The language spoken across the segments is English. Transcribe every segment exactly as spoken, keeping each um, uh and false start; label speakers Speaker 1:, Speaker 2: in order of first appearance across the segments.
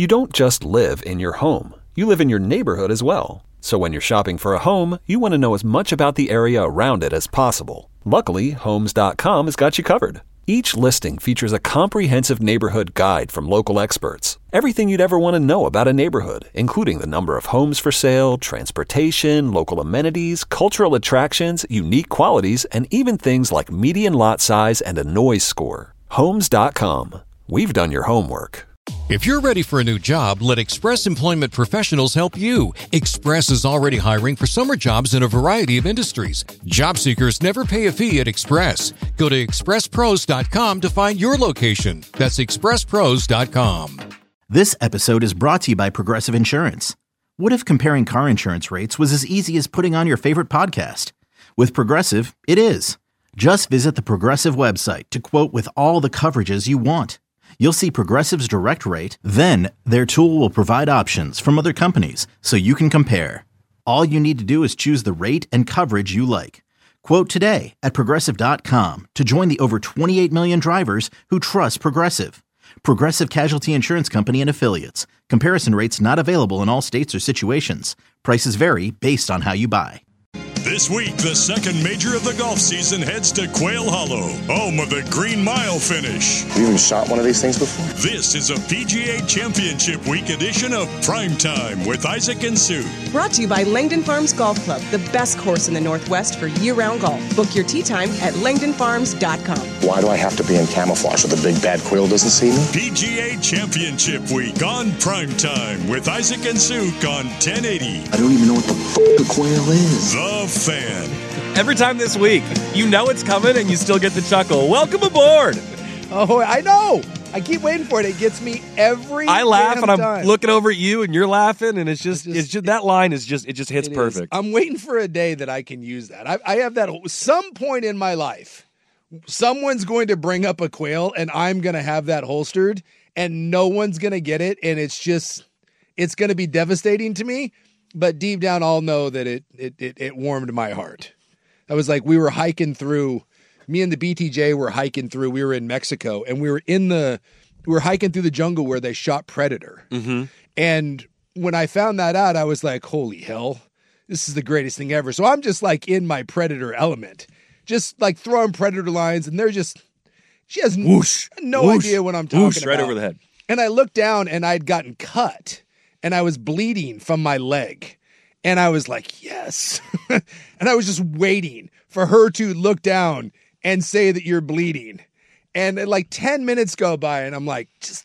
Speaker 1: You don't just live in your home. You live in your neighborhood as well. So when you're shopping for a home, you want to know as much about the area around it as possible. Luckily, Homes dot com has got you covered. Each listing features a comprehensive neighborhood guide from local experts. Everything you'd ever want to know about a neighborhood, including the number of homes for sale, transportation, local amenities, cultural attractions, unique qualities, and even things like median lot size and a noise score. Homes dot com. We've done your homework.
Speaker 2: If you're ready for a new job, let Express Employment Professionals help you. Express is already hiring for summer jobs in a variety of industries. Job seekers never pay a fee at Express. Go to express pros dot com to find your location. That's express pros dot com.
Speaker 3: This episode is brought to you by Progressive Insurance. What if comparing car insurance rates was as easy as putting on your favorite podcast? With Progressive, it is. Just visit the Progressive website to quote with all the coverages you want. You'll see Progressive's direct rate, then their tool will provide options from other companies so you can compare. All you need to do is choose the rate and coverage you like. Quote today at progressive dot com to join the over twenty-eight million drivers who trust Progressive. Progressive Casualty Insurance Company and Affiliates. Comparison rates not available in all states or situations. Prices vary based on how you buy.
Speaker 4: This week, the second major of the golf season heads to Quail Hollow, home of the Green Mile finish.
Speaker 5: Have you even shot one of these things before?
Speaker 4: This is a P G A Championship Week edition of Prime Time with Isaac and Sue.
Speaker 6: Brought to you by Langdon Farms Golf Club, the best course in the Northwest for year-round golf. Book your tee time at langdon farms dot com.
Speaker 5: Why do I have to be in camouflage so the big bad quail doesn't see me?
Speaker 4: P G A Championship Week on Prime Time with Isaac and Sue on ten eighty.
Speaker 5: I don't even know what the f*** a quail is.
Speaker 4: The Fan.
Speaker 7: Every time this week, you know it's coming and you still get the chuckle. Welcome aboard.
Speaker 8: Oh, I know. I keep waiting for it. It gets me every
Speaker 7: I laugh
Speaker 8: damn
Speaker 7: and I'm
Speaker 8: time.
Speaker 7: looking over at you and you're laughing and it's just,
Speaker 8: It's just-
Speaker 7: it's just that line is just, it just hits
Speaker 8: It
Speaker 7: perfect.
Speaker 8: is. I'm waiting for a day that I can use that. I, I have that some point in my life. Someone's going to bring up a quail and I'm going to have that holstered and no one's going to get it. And it's just, it's going to be devastating to me. But deep down, I'll know that it, it, it, it warmed my heart. I was like, we were hiking through, me and the B T J were hiking through, we were in Mexico and we were in the, we were hiking through the jungle where they shot Predator.
Speaker 7: Mm-hmm.
Speaker 8: And when I found that out, I was like, holy hell, this is the greatest thing ever. So I'm just like in my Predator element, just like throwing Predator lines and they're just, she has
Speaker 7: Whoosh,
Speaker 8: no
Speaker 7: whoosh,
Speaker 8: idea what I'm talking
Speaker 7: whoosh,
Speaker 8: about.
Speaker 7: right over the head.
Speaker 8: And I looked down and I'd gotten cut and I was bleeding from my leg. And I was like, yes. And I was just waiting for her to look down and say that you're bleeding. And like ten minutes go by and I'm like, just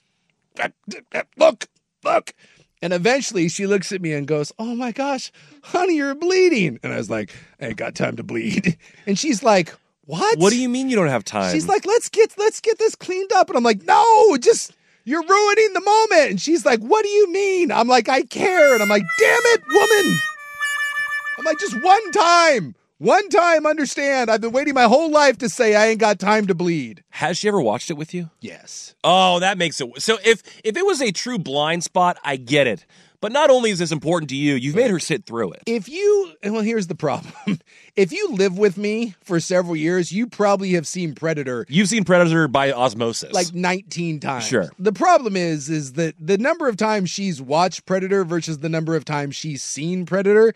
Speaker 8: look, look. And eventually she looks at me and goes, oh my gosh, honey, you're bleeding. And I was like, I ain't got time to bleed. And she's like, what?
Speaker 7: What do you mean you don't have time?
Speaker 8: She's like, let's get, let's get this cleaned up. And I'm like, no, just, you're ruining the moment. And she's like, what do you mean? I'm like, I care. And I'm like, damn it, woman. I'm like, just one time, one time, understand. I've been waiting my whole life to say I ain't got time to bleed.
Speaker 7: Has she ever watched it with you?
Speaker 8: Yes.
Speaker 7: Oh, that makes it. So if, if it was a true blind spot, I get it. But not only is this important to you, you've made her sit through it.
Speaker 8: If you, well, here's the problem. If you live with me for several years, you probably have seen Predator.
Speaker 7: You've seen Predator by osmosis.
Speaker 8: Like nineteen times.
Speaker 7: Sure.
Speaker 8: The problem is, is that the number of times she's watched Predator versus the number of times she's seen Predator,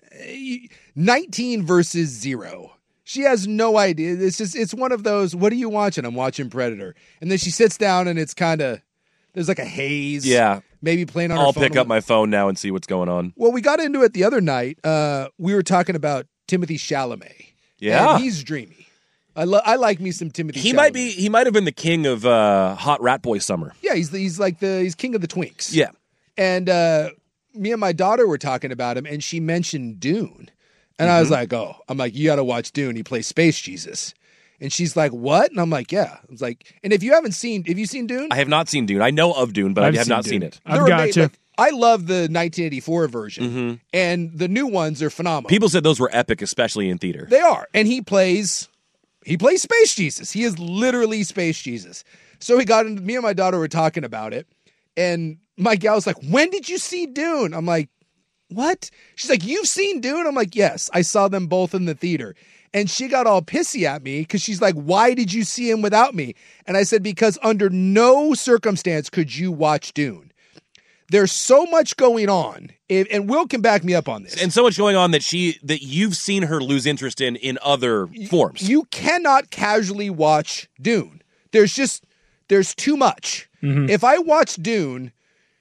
Speaker 8: nineteen versus zero. She has no idea. It's just, it's one of those, what are you watching? I'm watching Predator. And then she sits down and it's kind of, there's like a haze.
Speaker 7: Yeah.
Speaker 8: Maybe playing on
Speaker 7: I'll
Speaker 8: her phone.
Speaker 7: pick up my phone now and see what's going on.
Speaker 8: Well, we got into it the other night. Uh, we were talking about Timothy Chalamet.
Speaker 7: Yeah.
Speaker 8: And he's dreamy. I, lo- I like me some Timothy
Speaker 7: He
Speaker 8: Chalamet.
Speaker 7: might be, he might have been the king of uh, hot rat boy summer.
Speaker 8: Yeah, he's, the, he's like the, he's king of the twinks.
Speaker 7: Yeah.
Speaker 8: And uh, me and my daughter were talking about him and she mentioned Dune. And mm-hmm. I was like, oh, I'm like, you got to watch Dune. He plays Space Jesus. And she's like, what? And I'm like, yeah. I was like, and if you haven't seen, have you seen Dune?
Speaker 7: I have not seen Dune. I know of Dune, but
Speaker 9: I've
Speaker 7: I have
Speaker 9: seen
Speaker 7: not
Speaker 9: Dune.
Speaker 7: seen it.
Speaker 9: I've got
Speaker 8: made,
Speaker 9: you.
Speaker 8: like, I love the nineteen eighty-four version,
Speaker 7: Mm-hmm.
Speaker 8: and the new ones are phenomenal.
Speaker 7: People said those were epic, especially in theater.
Speaker 8: They are, and he plays, he plays Space Jesus. He is literally Space Jesus. So he got into, me and my daughter were talking about it, and my gal's like, when did you see Dune? I'm like, what? She's like, you've seen Dune? I'm like, yes, I saw them both in the theater. And she got all pissy at me because she's like, why did you see him without me? And I said, because under no circumstance could you watch Dune. there's so much going on, and Will can back me up on this.
Speaker 7: And so much going on that she that you've seen her lose interest in in other forms.
Speaker 8: You cannot casually watch Dune. There's just there's too much. Mm-hmm. If I watch Dune,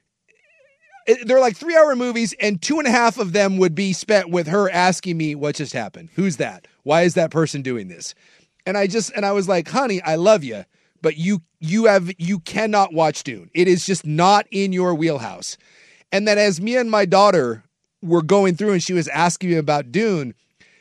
Speaker 8: it, they're like three-hour movies, and two and a half of them would be spent with her asking me what just happened. Who's that? Why is that person doing this? And I just and I was like, honey, I love you, but you you have you cannot watch Dune. It is just not in your wheelhouse. And then as me and my daughter were going through and she was asking me about Dune,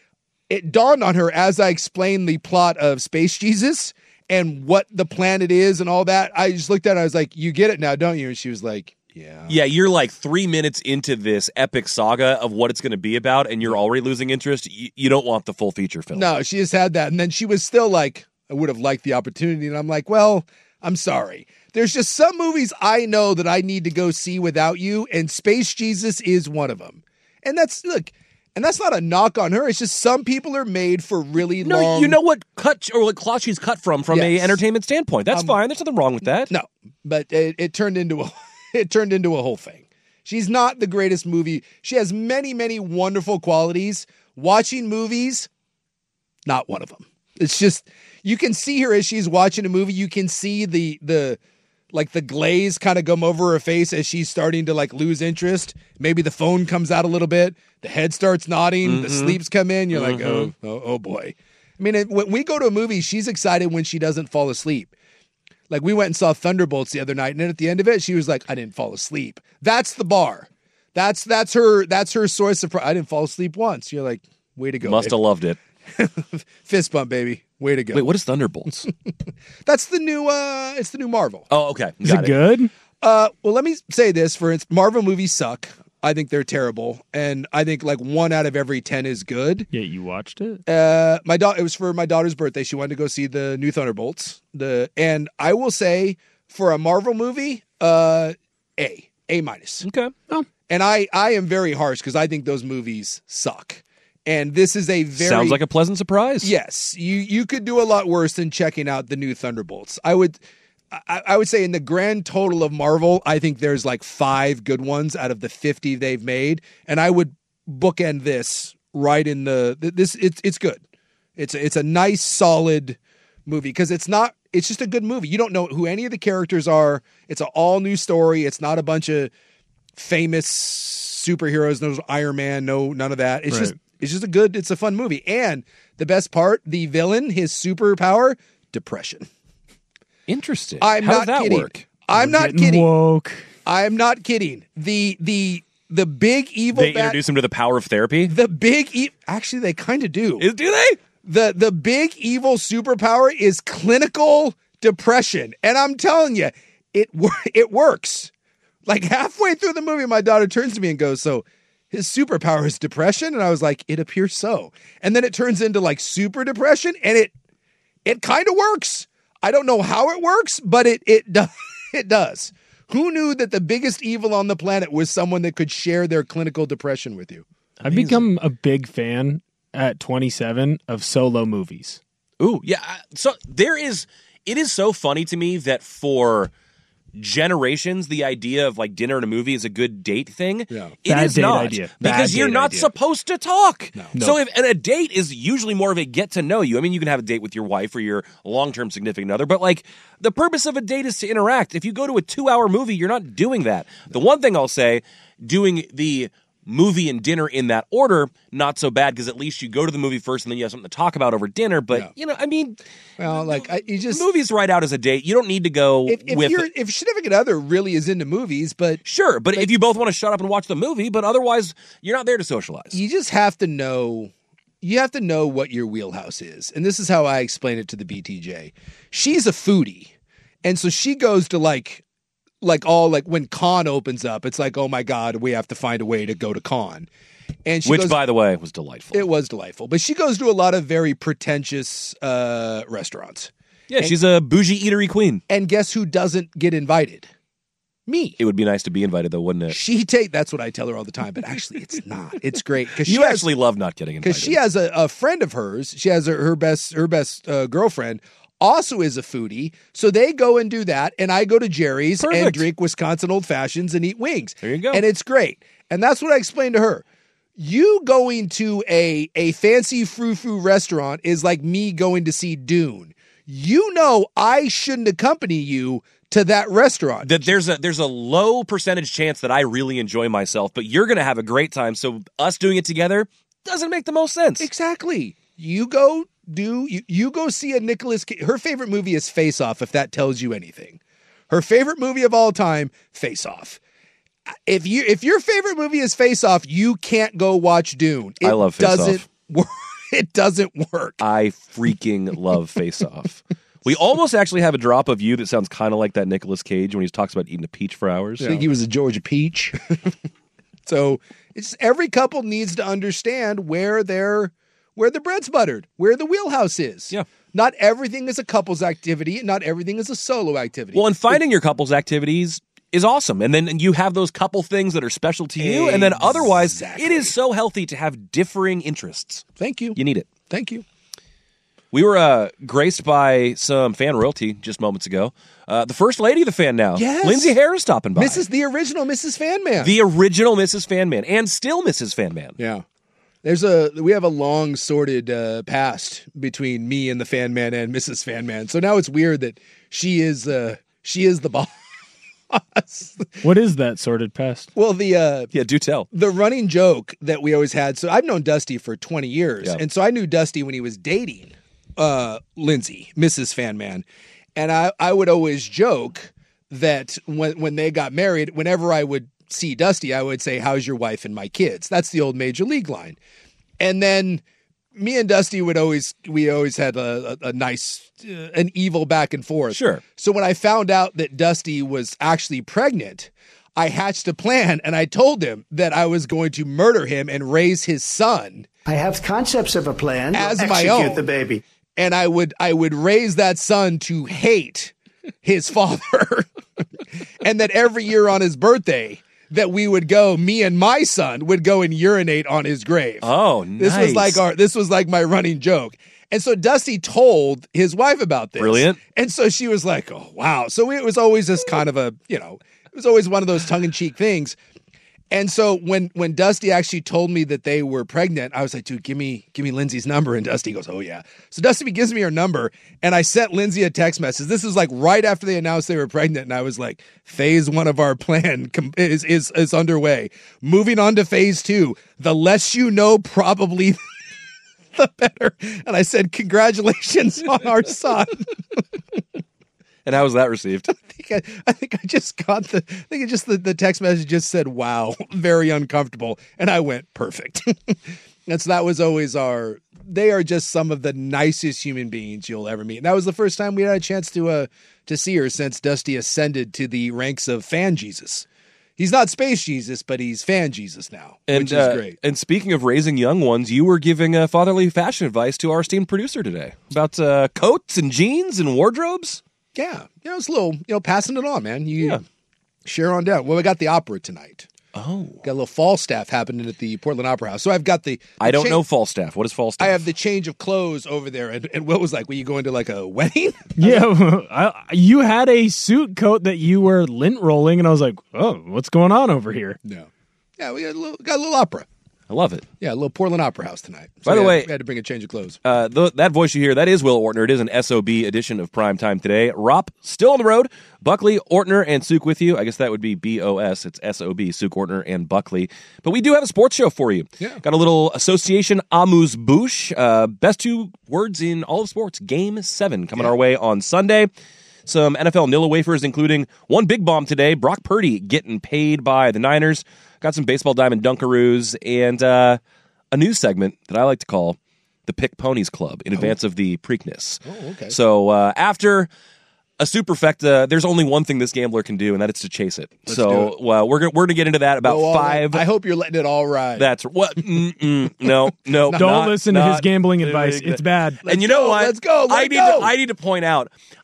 Speaker 8: it dawned on her as I explained the plot of Space Jesus and what the planet is and all that. I just looked at her, I was like, you get it now, don't you? And she was like, yeah.
Speaker 7: Yeah, you're like three minutes into this epic saga of what it's going to be about, and you're already losing interest. You, you don't want the full feature film.
Speaker 8: No, she has had that. And then she was still like, I would have liked the opportunity. And I'm like, well, I'm sorry. There's just some movies I know that I need to go see without you, and Space Jesus is one of them. And that's, look, and that's not a knock on her. It's just some people are made for really
Speaker 7: no,
Speaker 8: long.
Speaker 7: You know what cut or what cloth she's cut from from
Speaker 8: Yes.
Speaker 7: a entertainment standpoint. That's
Speaker 8: Um,
Speaker 7: fine. There's nothing wrong with that.
Speaker 8: No, but it, it turned into a it turned into a whole thing. She's not the greatest movie. She has many, many wonderful qualities. Watching movies, not one of them. It's just, you can see her as she's watching a movie. You can see the the like the glaze kind of come over her face as she's starting to like lose interest. Maybe the phone comes out a little bit. The head starts nodding. Mm-hmm. The sleeps come in. You're mm-hmm. like, oh, oh, oh boy. I mean, it, when we go to a movie, she's excited when she doesn't fall asleep. Like, we went and saw Thunderbolts the other night, and then at the end of it, she was like, I didn't fall asleep. That's the bar. That's that's her that's her source of, I didn't fall asleep once. You're like, way to go.
Speaker 7: Must have loved it.
Speaker 8: Fist bump, baby. Way to go.
Speaker 7: Wait, what is Thunderbolts?
Speaker 8: That's the new, uh, it's the new Marvel.
Speaker 7: Oh, okay.
Speaker 9: Is it, it good?
Speaker 8: Uh, well, let me say this. For instance, Marvel movies suck. I think they're terrible. And I think like one out of every ten is good.
Speaker 9: Yeah, you watched it?
Speaker 8: Uh, my da- It was for my daughter's birthday. She wanted to go see the new Thunderbolts. The And I will say, for a Marvel movie, uh, A. A minus.
Speaker 7: Okay.
Speaker 8: Oh. And I, I am very harsh because I think those movies suck. And this is a very...
Speaker 7: Sounds like a pleasant surprise.
Speaker 8: Yes. You you could do a lot worse than checking out the new Thunderbolts. I would... I, I would say in the grand total of Marvel, I think there's like five good ones out of the fifty they've made, and I would bookend this right in the this. It's it's good. It's a, it's a nice solid movie because it's not. It's just a good movie. You don't know who any of the characters are. It's an all new story. It's not a bunch of famous superheroes. No Iron Man. No none of that. It's right. just it's just a good. It's a fun movie. And the best part, the villain, his superpower, depression.
Speaker 7: Interesting.
Speaker 8: I'm
Speaker 7: How
Speaker 8: not
Speaker 7: does that
Speaker 8: kidding.
Speaker 7: work?
Speaker 8: I'm
Speaker 9: We're
Speaker 8: not kidding.
Speaker 9: Woke.
Speaker 8: I'm not kidding. The the the big evil.
Speaker 7: They
Speaker 8: bad,
Speaker 7: introduce him to the power of therapy.
Speaker 8: The big e- actually they kind of do.
Speaker 7: Is, do they?
Speaker 8: The the big evil superpower is clinical depression, and I'm telling you, it it works. Like halfway through the movie, my daughter turns to me and goes, "So his superpower is depression?" And I was like, "It appears so." And then it turns into like super depression, and it it kind of works. I don't know how it works, but it it does. It does. Who knew that the biggest evil on the planet was someone that could share their clinical depression with you?
Speaker 9: I've become a big fan at twenty-seven of solo movies.
Speaker 7: Ooh, yeah. So there is, it is so funny to me that for generations, the idea of like dinner and a movie is a good date thing.
Speaker 8: Yeah.
Speaker 7: It
Speaker 9: Bad
Speaker 7: is
Speaker 9: date
Speaker 7: not
Speaker 9: idea.
Speaker 7: because
Speaker 9: Bad
Speaker 7: you're
Speaker 9: date
Speaker 7: not
Speaker 9: idea.
Speaker 7: supposed to talk.
Speaker 8: No.
Speaker 7: So
Speaker 9: Nope.
Speaker 7: if and a date is usually more of a get to know you. I mean, you can have a date with your wife or your long term significant other, but like the purpose of a date is to interact. If you go to a two hour movie, you're not doing that. The one thing I'll say, doing the movie and dinner in that order, not so bad because at least you go to the movie first and then you have something to talk about over dinner. But
Speaker 8: Yeah.
Speaker 7: you know, I mean,
Speaker 8: Well, like I, you just
Speaker 7: movies right out as a date. You don't need to go
Speaker 8: if, if
Speaker 7: with.
Speaker 8: your if your significant other really is into movies, but
Speaker 7: Sure, but if you both want to shut up and watch the movie, but otherwise you're not there to socialize.
Speaker 8: you just have to know you have to know what your wheelhouse is. And this is how I explain it to the B T J. She's a foodie. And so she goes to like like all like when Con opens up, it's like, oh my God, we have to find a way to go to Con. And she
Speaker 7: Which,
Speaker 8: goes,
Speaker 7: by the way, was delightful.
Speaker 8: it was delightful. But she goes to a lot of very pretentious uh, restaurants.
Speaker 7: yeah, she's a bougie eatery queen.
Speaker 8: And guess who doesn't get invited? Me.
Speaker 7: It would be nice to be invited, though, wouldn't it?
Speaker 8: She take that's what I tell her all the time, but actually it's not. It's great because
Speaker 7: You
Speaker 8: she has,
Speaker 7: actually love not getting invited.
Speaker 8: because she has a, a friend of hers. She has her, her best her best uh, girlfriend. also is a foodie. So they go and do that. And I go to Jerry's
Speaker 7: Perfect.
Speaker 8: and drink Wisconsin Old Fashions and eat wings.
Speaker 7: There you go.
Speaker 8: And it's great. And that's what I explained to her. You going to a, a fancy frou-frou restaurant is like me going to see Dune. You know I shouldn't accompany you to that restaurant.
Speaker 7: That there's a there's a low percentage chance that I really enjoy myself, but you're going to have a great time. So us doing it together doesn't make the most sense.
Speaker 8: Exactly. You go do you, you go see a Nicolas Cage. Her favorite movie is Face Off, if that tells you anything. Her favorite movie of all time, Face Off. If you if your favorite movie is Face Off, you can't go watch Dune. It
Speaker 7: I love Face
Speaker 8: doesn't
Speaker 7: Off.
Speaker 8: work. It doesn't work.
Speaker 7: I freaking love Face Off. We almost actually have a drop of you that sounds kind of like that Nicolas Cage when he talks about eating a peach for hours.
Speaker 8: I think he was a Georgia peach. So it's every couple needs to understand where their where the bread's buttered, where the wheelhouse is.
Speaker 7: Yeah.
Speaker 8: Not everything is a couple's activity. Not everything is a solo activity.
Speaker 7: Well, and finding your couple's activities is awesome. And then you have those couple things that are special to you. And then otherwise,
Speaker 8: Exactly.
Speaker 7: it is so healthy to have differing interests.
Speaker 8: Thank you.
Speaker 7: You need it.
Speaker 8: Thank you.
Speaker 7: We were uh, graced by some fan royalty just moments ago. Uh, the first lady of the fan now,
Speaker 8: Yes.
Speaker 7: Lindsay Harris, stopping by.
Speaker 8: Missus the original Missus Fanman.
Speaker 7: The original Missus Fanman, and still Missus Fanman.
Speaker 8: Yeah. There's a we have a long sorted uh, past between me and the Fanman and Missus Fanman. So now it's weird that she is uh, she is the boss.
Speaker 9: What is that sorted past?
Speaker 8: Well, the uh,
Speaker 7: Yeah, do tell.
Speaker 8: the running joke that we always had. So I've known Dusty for twenty years,
Speaker 7: Yeah.
Speaker 8: and so I knew Dusty when he was dating uh, Lindsay, Missus Fanman, and I I would always joke that when when they got married, whenever I would see Dusty, I would say, "How's your wife and my kids?" That's the old Major League line. And then me and Dusty would always, we always had a, a, a nice, uh, an evil back and forth.
Speaker 7: Sure.
Speaker 8: So when I found out that Dusty was actually pregnant, I hatched a plan and I told him that I was going to murder him and raise his son
Speaker 10: I have concepts of a plan.
Speaker 8: as
Speaker 10: We'll
Speaker 8: my
Speaker 10: execute
Speaker 8: own.
Speaker 10: the baby.
Speaker 8: And I would, I would raise that son to hate his father. And that every year on his birthday, that we would go, me and my son would go and urinate on his grave.
Speaker 7: Oh, nice.
Speaker 8: This was like our this was like my running joke. And so Dusty told his wife about this.
Speaker 7: Brilliant.
Speaker 8: And so she was like, "Oh, wow." So it was always this kind of a, you know, it was always one of those tongue-in-cheek things. And so when when Dusty actually told me that they were pregnant, I was like, "Dude, give me give me Lindsay's number." And Dusty goes, "Oh yeah." So Dusty gives me her number, and I sent Lindsay a text message. This is like right after they announced they were pregnant, and I was like, "Phase one of our plan com- is is is underway. Moving on to phase two. The less you know, probably the better." And I said, "Congratulations on our son."
Speaker 7: And how was that received?
Speaker 8: I think I, I think I just got the. I think it just the, the text message just said, "Wow, very uncomfortable," and I went, "Perfect." And so that was always our. They are just some of the nicest human beings you'll ever meet. And that was the first time we had a chance to uh to see her since Dusty ascended to the ranks of Fan Jesus. He's not Space Jesus, but he's Fan Jesus now,
Speaker 7: And,
Speaker 8: which is
Speaker 7: uh,
Speaker 8: great.
Speaker 7: And speaking of raising young ones, you were giving uh, fatherly fashion advice to our esteemed producer today about uh, coats and jeans and wardrobes.
Speaker 8: Yeah, you know, it's a little, you know, passing it on, man. You
Speaker 7: Yeah.
Speaker 8: share on down. Well, we got the opera tonight.
Speaker 7: Oh.
Speaker 8: Got a little fall staff happening at the Portland Opera House. So I've got the. the
Speaker 7: I don't
Speaker 8: cha-
Speaker 7: know Falstaff. What is Falstaff?
Speaker 8: I have the change of clothes over there. And, and Will was like, were you going to like a wedding?
Speaker 9: Yeah, I, you had a suit coat that you were lint rolling, and I was like, "Oh, what's going on over here?"
Speaker 8: No. Yeah, we got a little, got a little opera.
Speaker 7: I love it.
Speaker 8: Yeah, a little Portland Opera House tonight. So
Speaker 7: By the
Speaker 8: we had-
Speaker 7: way-
Speaker 8: we had to bring a change of clothes.
Speaker 7: Uh, th- that voice you hear, that is Will Ortner. It is an S O B edition of Prime Time today. Rop, still on the road. Buckley, Ortner, and Suk with you. I guess that would be B O S. It's S O B, Suk, Ortner, and Buckley. But we do have a sports show for you.
Speaker 8: Yeah.
Speaker 7: Got a little Association Amuse-Bouche. Uh, best two words in all of sports. Game seven coming our way on Sunday. Some N F L Nilla wafers, including one big bomb today. Brock Purdy getting paid by the Niners. Got some baseball diamond Dunkaroos. And uh, a news segment that I like to call the Pick Ponies Club in advance of the Preakness.
Speaker 8: Oh, okay.
Speaker 7: So uh, after a superfecta, there's only one thing this gambler can do, and that is to chase it.
Speaker 8: Let's
Speaker 7: so
Speaker 8: do it.
Speaker 7: Well, we're gonna we're gonna get into that about
Speaker 8: Go all
Speaker 7: five.
Speaker 8: right. I hope you're letting it all ride.
Speaker 7: That's what. Mm-mm, no, no.
Speaker 9: Don't
Speaker 7: not-
Speaker 9: listen to his
Speaker 7: not-
Speaker 9: gambling advice. It's bad.
Speaker 7: and you know
Speaker 8: go,
Speaker 7: what?
Speaker 8: let's go, let
Speaker 7: I
Speaker 8: it
Speaker 7: need
Speaker 8: go.
Speaker 7: to I need to point out.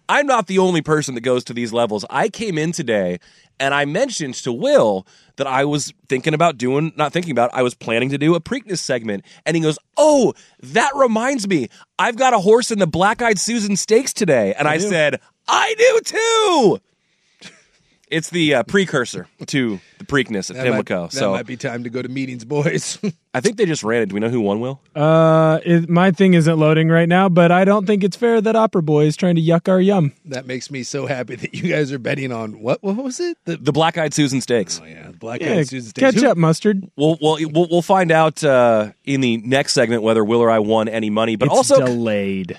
Speaker 7: I'm not the only person that goes to these levels. I came in today and I mentioned to Will that I was thinking about doing, not thinking about, I was planning to do a Preakness segment. And he goes, oh, that reminds me, I've got a horse in the Black-Eyed Susan Stakes today. And I, I said, I do too. It's the uh, precursor to the Preakness at
Speaker 8: that
Speaker 7: Pimlico.
Speaker 8: Might, that
Speaker 7: so
Speaker 8: might be time to go to meetings, boys.
Speaker 7: I think they just ran it. Do we know who won, Will?
Speaker 9: Uh, it, my thing isn't loading right now, but I don't think it's fair that Opera Boy is trying to yuck our yum.
Speaker 8: That makes me so happy that you guys are betting on what? What was it?
Speaker 7: The, the Black-Eyed Susan Stakes.
Speaker 8: Oh yeah, Black-Eyed
Speaker 9: Yeah,
Speaker 8: Susan Stakes.
Speaker 9: catch
Speaker 8: Who-
Speaker 9: up, Mustard.
Speaker 7: We'll, we'll we'll we'll find out uh, in the next segment whether Will or I won any money. But
Speaker 9: It's
Speaker 7: also,
Speaker 9: delayed.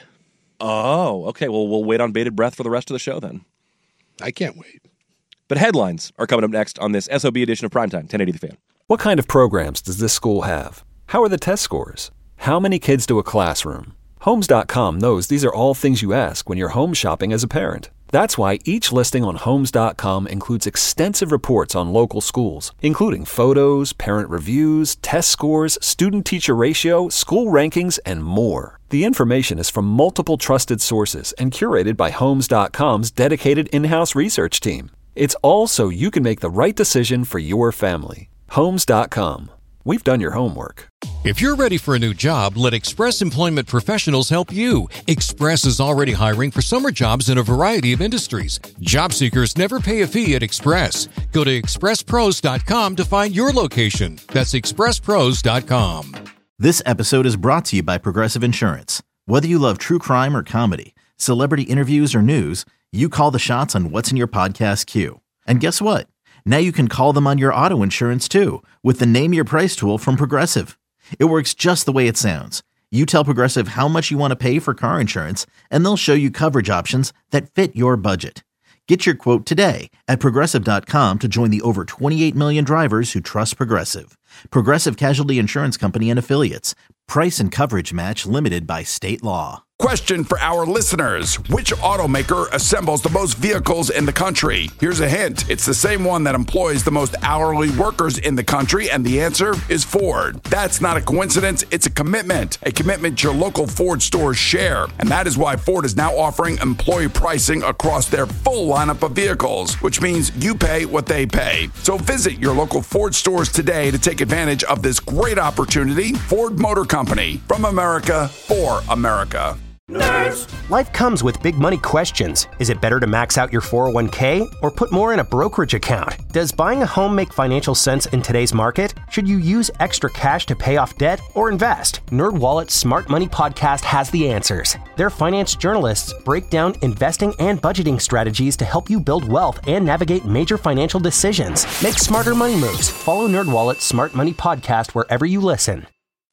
Speaker 7: oh, okay. Well, we'll wait on bated breath for the rest of the show then.
Speaker 8: I can't wait.
Speaker 7: But headlines are coming up next on this S O B edition of Primetime, ten eighty The Fan.
Speaker 1: What kind of programs does this school have? How are the test scores? How many kids do a classroom? Homes dot com knows these are all things you ask when you're home shopping as a parent. That's why each listing on Homes dot com includes extensive reports on local schools, including photos, parent reviews, test scores, student-teacher ratio, school rankings, and more. The information is from multiple trusted sources and curated by Homes dot com's dedicated in-house research team. It's all so you can make the right decision for your family. Homes dot com. We've done your homework.
Speaker 2: If you're ready for a new job, let Express Employment Professionals help you. Express is already hiring for summer jobs in a variety of industries. Job seekers never pay a fee at Express. Go to express pros dot com to find your location. That's express pros dot com.
Speaker 3: This episode is brought to you by Progressive Insurance. Whether you love true crime or comedy, celebrity interviews or news, you call the shots on what's in your podcast queue. And guess what? Now you can call them on your auto insurance too with the Name Your Price tool from Progressive. It works just the way it sounds. You tell Progressive how much you want to pay for car insurance, and they'll show you coverage options that fit your budget. Get your quote today at progressive dot com to join the over twenty-eight million drivers who trust Progressive. Progressive Casualty Insurance Company and Affiliates. Price and coverage match limited by state law.
Speaker 11: Question for our listeners. Which automaker assembles the most vehicles in the country? Here's a hint. It's the same one that employs the most hourly workers in the country, and the answer is Ford. That's not a coincidence. It's a commitment. A commitment your local Ford stores share. And that is why Ford is now offering employee pricing across their full lineup of vehicles, which means you pay what they pay. So visit your local Ford stores today to take advantage of this great opportunity. Ford Motor Company. From America, for America.
Speaker 12: Nerds. Life comes with big money questions. Is it better to max out your four oh one k or put more in a brokerage account? Does buying a home make financial sense in today's market? Should you use extra cash to pay off debt or invest? NerdWallet's Smart Money Podcast has the answers. Their finance journalists break down investing and budgeting strategies to help you build wealth and navigate major financial decisions. Make smarter money moves. Follow NerdWallet's Smart Money Podcast wherever you listen.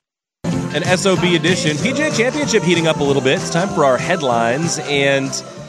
Speaker 7: An S O B edition. P G A Championship heating up a little bit. It's time for our headlines. And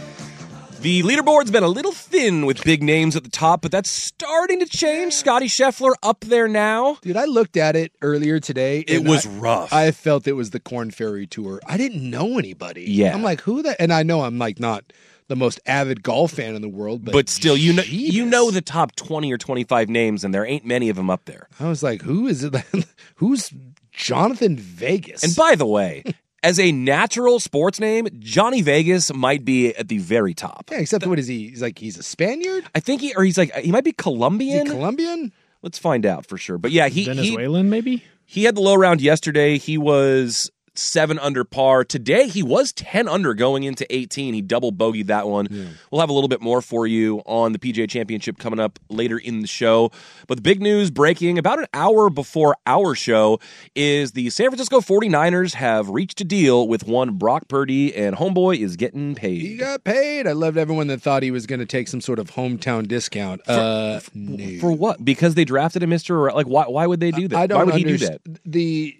Speaker 7: the leaderboard's been a little thin with big names at the top, but that's starting to change. Scotty Scheffler up there now.
Speaker 8: Dude, I looked at it earlier today.
Speaker 7: It was
Speaker 8: I,
Speaker 7: rough.
Speaker 8: I felt it was the Korn Ferry Tour. I didn't know anybody.
Speaker 7: Yeah.
Speaker 8: I'm like, who that? And I know I'm like not the most avid golf fan in the world, but,
Speaker 7: But still, you know,
Speaker 8: Jesus.
Speaker 7: you know the top twenty or twenty-five names, and there ain't many of them up there.
Speaker 8: I was like, who is it? Who's Jonathan Vegas?
Speaker 7: And by the way, as a natural sports name, Johnny Vegas might be at the very top.
Speaker 8: Yeah, except what is he? He's like, he's a Spaniard?
Speaker 7: I think he, or he's like, he might be Colombian.
Speaker 8: Is he Colombian?
Speaker 7: Let's find out for sure. But yeah, he
Speaker 9: Venezuelan,
Speaker 7: he,
Speaker 9: maybe?
Speaker 7: He had the low round yesterday. He was seven under par. Today, he was ten under going into eighteen. He double bogeyed that one. Yeah. We'll have a little bit more for you on the P G A Championship coming up later in the show. But the big news breaking about an hour before our show is the San Francisco forty-niners have reached a deal with one Brock Purdy, and homeboy is getting paid.
Speaker 8: He got paid. I loved everyone that thought he was going to take some sort of hometown discount.
Speaker 7: For,
Speaker 8: uh,
Speaker 7: for,
Speaker 8: no.
Speaker 7: for what? Because they drafted a Mister Like, why, why would they do that?
Speaker 8: I don't
Speaker 7: why would
Speaker 8: understand.
Speaker 7: he do that?
Speaker 8: The...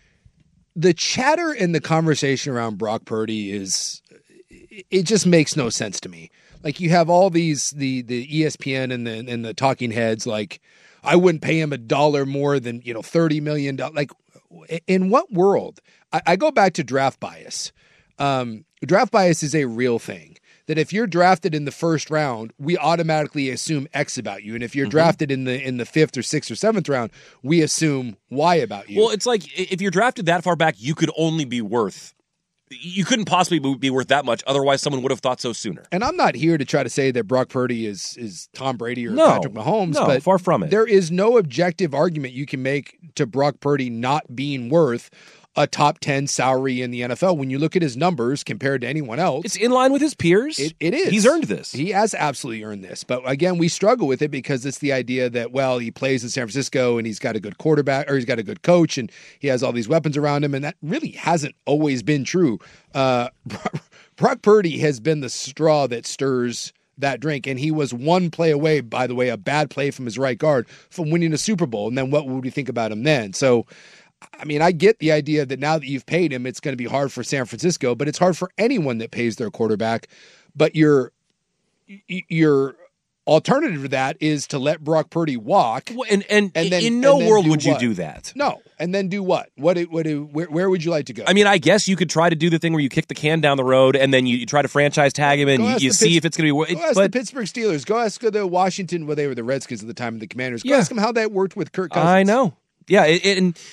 Speaker 8: The chatter and the conversation around Brock Purdy is, it just makes no sense to me. Like you have all these, the the E S P N and the and the talking heads like, I wouldn't pay him a dollar more than, you know, thirty million dollars. Like in what world? I, I go back to draft bias. Um, draft bias is a real thing. That if you're drafted in the first round, we automatically assume X about you. And if you're mm-hmm. drafted in the in the fifth or sixth or seventh round, we assume Y about you.
Speaker 7: Well, it's like if you're drafted that far back, you could only be worth you couldn't possibly be worth that much. Otherwise, someone would have thought so sooner.
Speaker 8: And I'm not here to try to say that Brock Purdy is is Tom Brady or
Speaker 7: No.
Speaker 8: Patrick Mahomes,
Speaker 7: No,
Speaker 8: but
Speaker 7: far from it.
Speaker 8: There is no objective argument you can make to Brock Purdy not being worth a top ten salary in the N F L. When you look at his numbers compared to anyone else,
Speaker 7: It's in line with his peers.
Speaker 8: It, it is.
Speaker 7: He's earned this.
Speaker 8: He has absolutely earned this. But again, we struggle with it because it's the idea that, well, he plays in San Francisco and he's got a good quarterback or he's got a good coach and he has all these weapons around him. And that really hasn't always been true. Uh, Brock Purdy has been the straw that stirs that drink. And he was one play away, by the way, a bad play from his right guard from winning a Super Bowl. And then what would we think about him then? So, I mean, I get the idea that now that you've paid him, it's going to be hard for San Francisco, but it's hard for anyone that pays their quarterback. But your your alternative to that is to let Brock Purdy walk.
Speaker 7: Well, and and,
Speaker 8: and then,
Speaker 7: in no
Speaker 8: and then
Speaker 7: world
Speaker 8: do
Speaker 7: would
Speaker 8: what?
Speaker 7: you do that.
Speaker 8: No, and then do what? What? What? Where, where would you like to go?
Speaker 7: I mean, I guess you could try to do the thing where you kick the can down the road and then you, you try to franchise tag him and
Speaker 8: Go
Speaker 7: you,
Speaker 8: ask
Speaker 7: you
Speaker 8: the
Speaker 7: see
Speaker 8: Pitts-
Speaker 7: if it's going to be worth
Speaker 8: Go ask
Speaker 7: but
Speaker 8: the Pittsburgh Steelers. Go ask the Washington, well, they were the Redskins at the time of the Commanders. Go
Speaker 7: Yeah.
Speaker 8: ask them how that worked with Kirk Cousins.
Speaker 7: I know. Yeah, it, it, and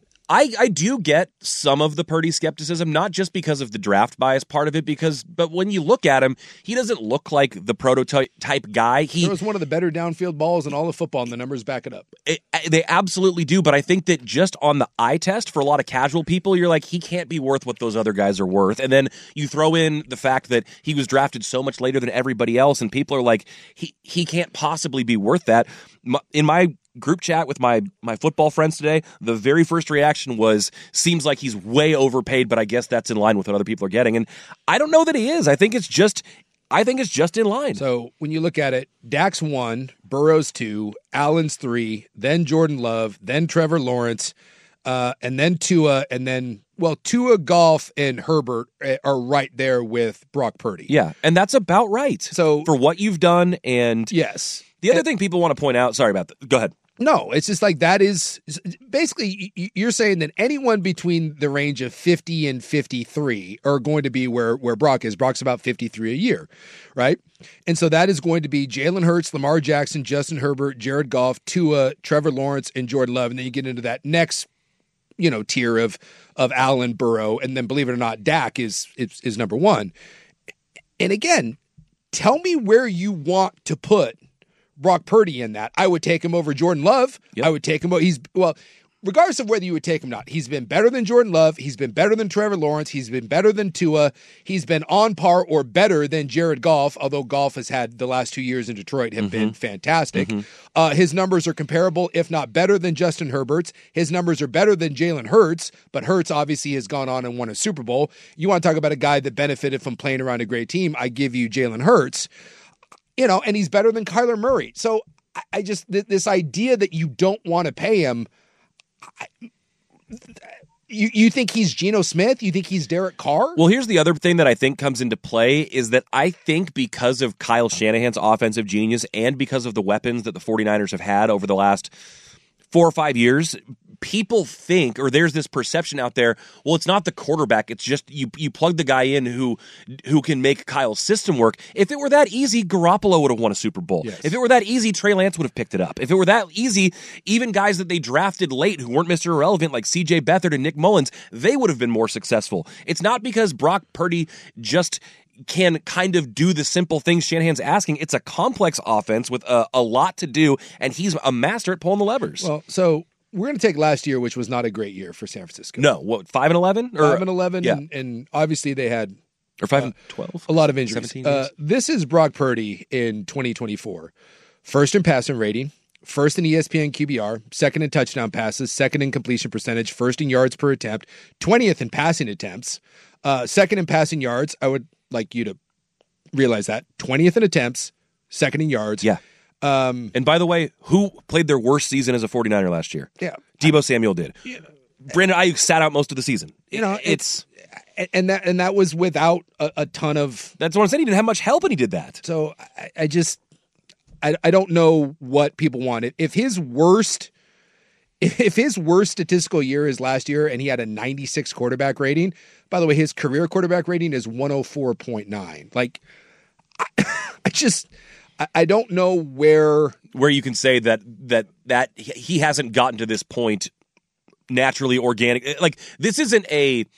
Speaker 7: I I do get some of the Purdy skepticism, not just because of the draft bias part of it, because but when you look at him, he doesn't look like the prototype type guy. He
Speaker 8: There was one of the better downfield balls in all of football, and the numbers back it up.
Speaker 7: It, they absolutely do, but I think that just on the eye test for a lot of casual people, you're like, he can't be worth what those other guys are worth. And then you throw in the fact that he was drafted so much later than everybody else, and people are like, he he can't possibly be worth that. In my group chat with my my football friends today, the very first reaction was, seems like he's way overpaid, but I guess that's in line with what other people are getting. And I don't know that he is. I think it's just I think it's just in line.
Speaker 8: So when you look at it, Dak's one, Burrow's two, Allen's three, then Jordan Love, then Trevor Lawrence, uh, and then Tua, and then, well, Tua, Goff, and Herbert are right there with Brock Purdy.
Speaker 7: Yeah, and that's about right.
Speaker 8: So
Speaker 7: for what you've done, and
Speaker 8: yes.
Speaker 7: The other thing people want to point out, sorry about that. Go ahead.
Speaker 8: No, it's just like that is basically you're saying that anyone between the range of fifty and fifty-three are going to be where, where Brock is. Brock's about fifty-three a year, right? And so that is going to be Jalen Hurts, Lamar Jackson, Justin Herbert, Jared Goff, Tua, Trevor Lawrence, and Jordan Love. And then you get into that next, you know, tier of of Allen, Burrow, and then believe it or not, Dak is is, is number one. And again, tell me where you want to put Brock Purdy in that. I would take him over Jordan Love. Yep. I would take him over. He's, well, regardless of whether you would take him or not, he's been better than Jordan Love. He's been better than Trevor Lawrence. He's been better than Tua. He's been on par or better than Jared Goff, although Goff has had the last two years in Detroit have mm-hmm. been fantastic. Mm-hmm. Uh, his numbers are comparable, if not better than Justin Herbert's. His numbers are better than Jalen Hurts, but Hurts obviously has gone on and won a Super Bowl. You want to talk about a guy that benefited from playing around a great team, I give you Jalen Hurts. You know, and he's better than Kyler Murray. So I just, this idea that you don't want to pay him, I, you you think he's Geno Smith? You think he's Derek Carr?
Speaker 7: Well, here's the other thing that I think comes into play is that I think because of Kyle Shanahan's offensive genius and because of the weapons that the 49ers have had over the last four or five years, people think, or there's this perception out there, well, it's not the quarterback, it's just you you plug the guy in who who can make Kyle's system work. If it were that easy, Garoppolo would have won a Super Bowl.
Speaker 8: Yes.
Speaker 7: If it were that easy, Trey Lance would have picked it up. If it were that easy, even guys that they drafted late who weren't Mister Irrelevant like C J Beathard and Nick Mullins, they would have been more successful. It's not because Brock Purdy just can kind of do the simple things Shanahan's asking. It's a complex offense with a, a lot to do, and he's a master at pulling the levers.
Speaker 8: Well, so we're going to take last year, which was not a great year for San Francisco.
Speaker 7: No, what, five and eleven? Or,
Speaker 8: five and eleven,
Speaker 7: yeah.
Speaker 8: and, and obviously they had
Speaker 7: or five uh, and twelve,
Speaker 8: a lot of injuries. Uh, this is Brock Purdy in twenty twenty-four. First in passing rating, first in E S P N Q B R, second in touchdown passes, second in completion percentage, first in yards per attempt, twentieth in passing attempts, uh, second in passing yards. I would like you to realize that twentieth in attempts, second in yards.
Speaker 7: Yeah.
Speaker 8: Um,
Speaker 7: and by the way, who played their worst season as a 49er last year?
Speaker 8: Yeah.
Speaker 7: Deebo Samuel did.
Speaker 8: Yeah.
Speaker 7: Brandon Ayuk sat out most of the season.
Speaker 8: You know,
Speaker 7: it's,
Speaker 8: it's and that and that was without a, a ton of.
Speaker 7: That's what I'm saying. He didn't have much help when he did that.
Speaker 8: So I, I just I, I don't know what people wanted. If his worst if his worst statistical year is last year and he had a ninety-six quarterback rating, by the way, his career quarterback rating is one oh four point nine. Like I, I just I don't know where
Speaker 7: where you can say that that that he hasn't gotten to this point naturally organic. Like this isn't a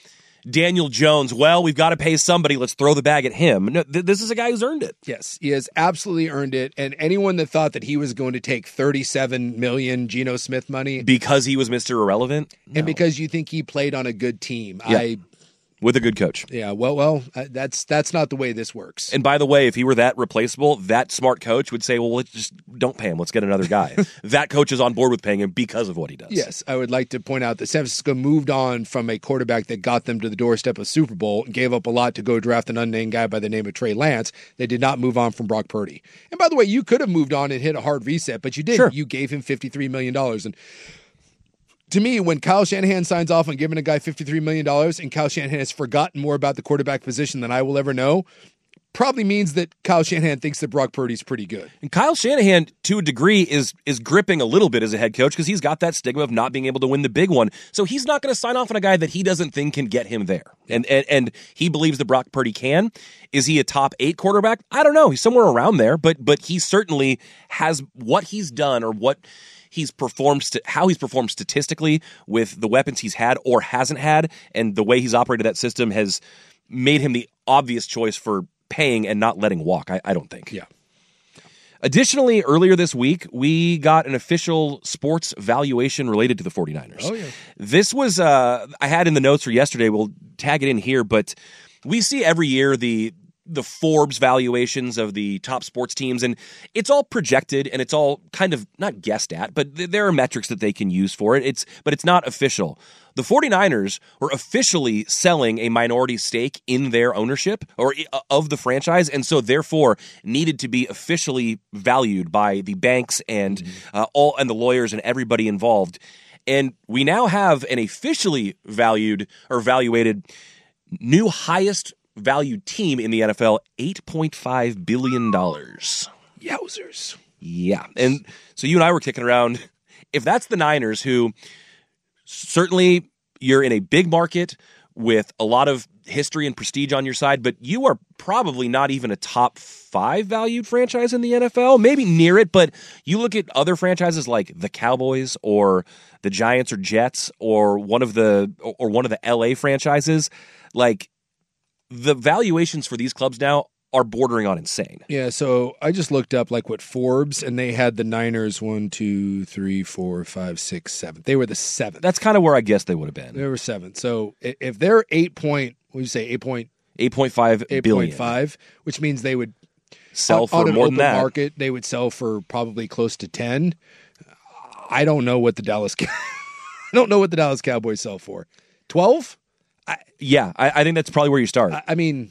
Speaker 7: Daniel Jones, well, we've got to pay somebody. Let's throw the bag at him. No, th- this is a guy who's earned it.
Speaker 8: Yes, he has absolutely earned it. And anyone that thought that he was going to take thirty-seven million Geno Smith money
Speaker 7: because he was Mister Irrelevant, no.
Speaker 8: and because you think he played on a good team,
Speaker 7: yeah.
Speaker 8: I.
Speaker 7: With a good coach.
Speaker 8: Yeah, well, well, uh, that's that's not the way this works.
Speaker 7: And by the way, if he were that replaceable, that smart coach would say, well, let's just don't pay him. Let's get another guy. That coach is on board with paying him because of what he does.
Speaker 8: Yes, I would like to point out that San Francisco moved on from a quarterback that got them to the doorstep of Super Bowl and gave up a lot to go draft an unnamed guy by the name of Trey Lance. They did not move on from Brock Purdy. And by the way, you could have moved on and hit a hard reset, but you didn't.
Speaker 7: Sure.
Speaker 8: You gave him fifty-three million dollars. And to me, when Kyle Shanahan signs off on giving a guy fifty-three million dollars and Kyle Shanahan has forgotten more about the quarterback position than I will ever know, probably means that Kyle Shanahan thinks that Brock Purdy's pretty good.
Speaker 7: And Kyle Shanahan, to a degree, is is gripping a little bit as a head coach because he's got that stigma of not being able to win the big one. So he's not going to sign off on a guy that he doesn't think can get him there. And, and and he believes that Brock Purdy can. Is he a top eight quarterback? I don't know. He's somewhere around there, but but he certainly has what he's done or what he's performed, st- how he's performed statistically with the weapons he's had or hasn't had, and the way he's operated that system has made him the obvious choice for paying and not letting walk, I, I don't think.
Speaker 8: Yeah.
Speaker 7: Additionally, earlier this week, we got an official sports valuation related to the 49ers.
Speaker 8: Oh, yeah.
Speaker 7: This was, uh, I had in the notes for yesterday, we'll tag it in here, but we see every year the the Forbes valuations of the top sports teams, and it's all projected and it's all kind of not guessed at, but th- there are metrics that they can use for it. It's but it's not official. The 49ers were officially selling a minority stake in their ownership or of the franchise, and so therefore needed to be officially valued by the banks and mm-hmm. uh, all and the lawyers and everybody involved. And we now have an officially valued or valuated new highest valued team in the N F L, eight point five billion dollars.
Speaker 8: Yowzers.
Speaker 7: Yeah. And so you and I were kicking around, if that's the Niners, who certainly you're in a big market with a lot of history and prestige on your side, but you are probably not even a top five valued franchise in the N F L, maybe near it, but you look at other franchises like the Cowboys or the Giants or Jets or one of the or one of the L A franchises, like the valuations for these clubs now are bordering on insane.
Speaker 8: Yeah, so I just looked up like what Forbes, and they had the Niners one, two, three, four, five, six, seven. They were the seventh.
Speaker 7: That's kind of where I guess they would have been.
Speaker 8: They were seventh. So if they're eight point, what did you say, eight point
Speaker 7: eight point five
Speaker 8: eight
Speaker 7: billion,
Speaker 8: eight point five, which means they would
Speaker 7: sell
Speaker 8: on,
Speaker 7: for
Speaker 8: on an
Speaker 7: more
Speaker 8: open
Speaker 7: than that.
Speaker 8: Market, they would sell for probably close to ten. I don't know what the Dallas. I don't know what the Dallas Cowboys sell for. Twelve.
Speaker 7: I, yeah, I, I think that's probably where you start.
Speaker 8: I, I mean,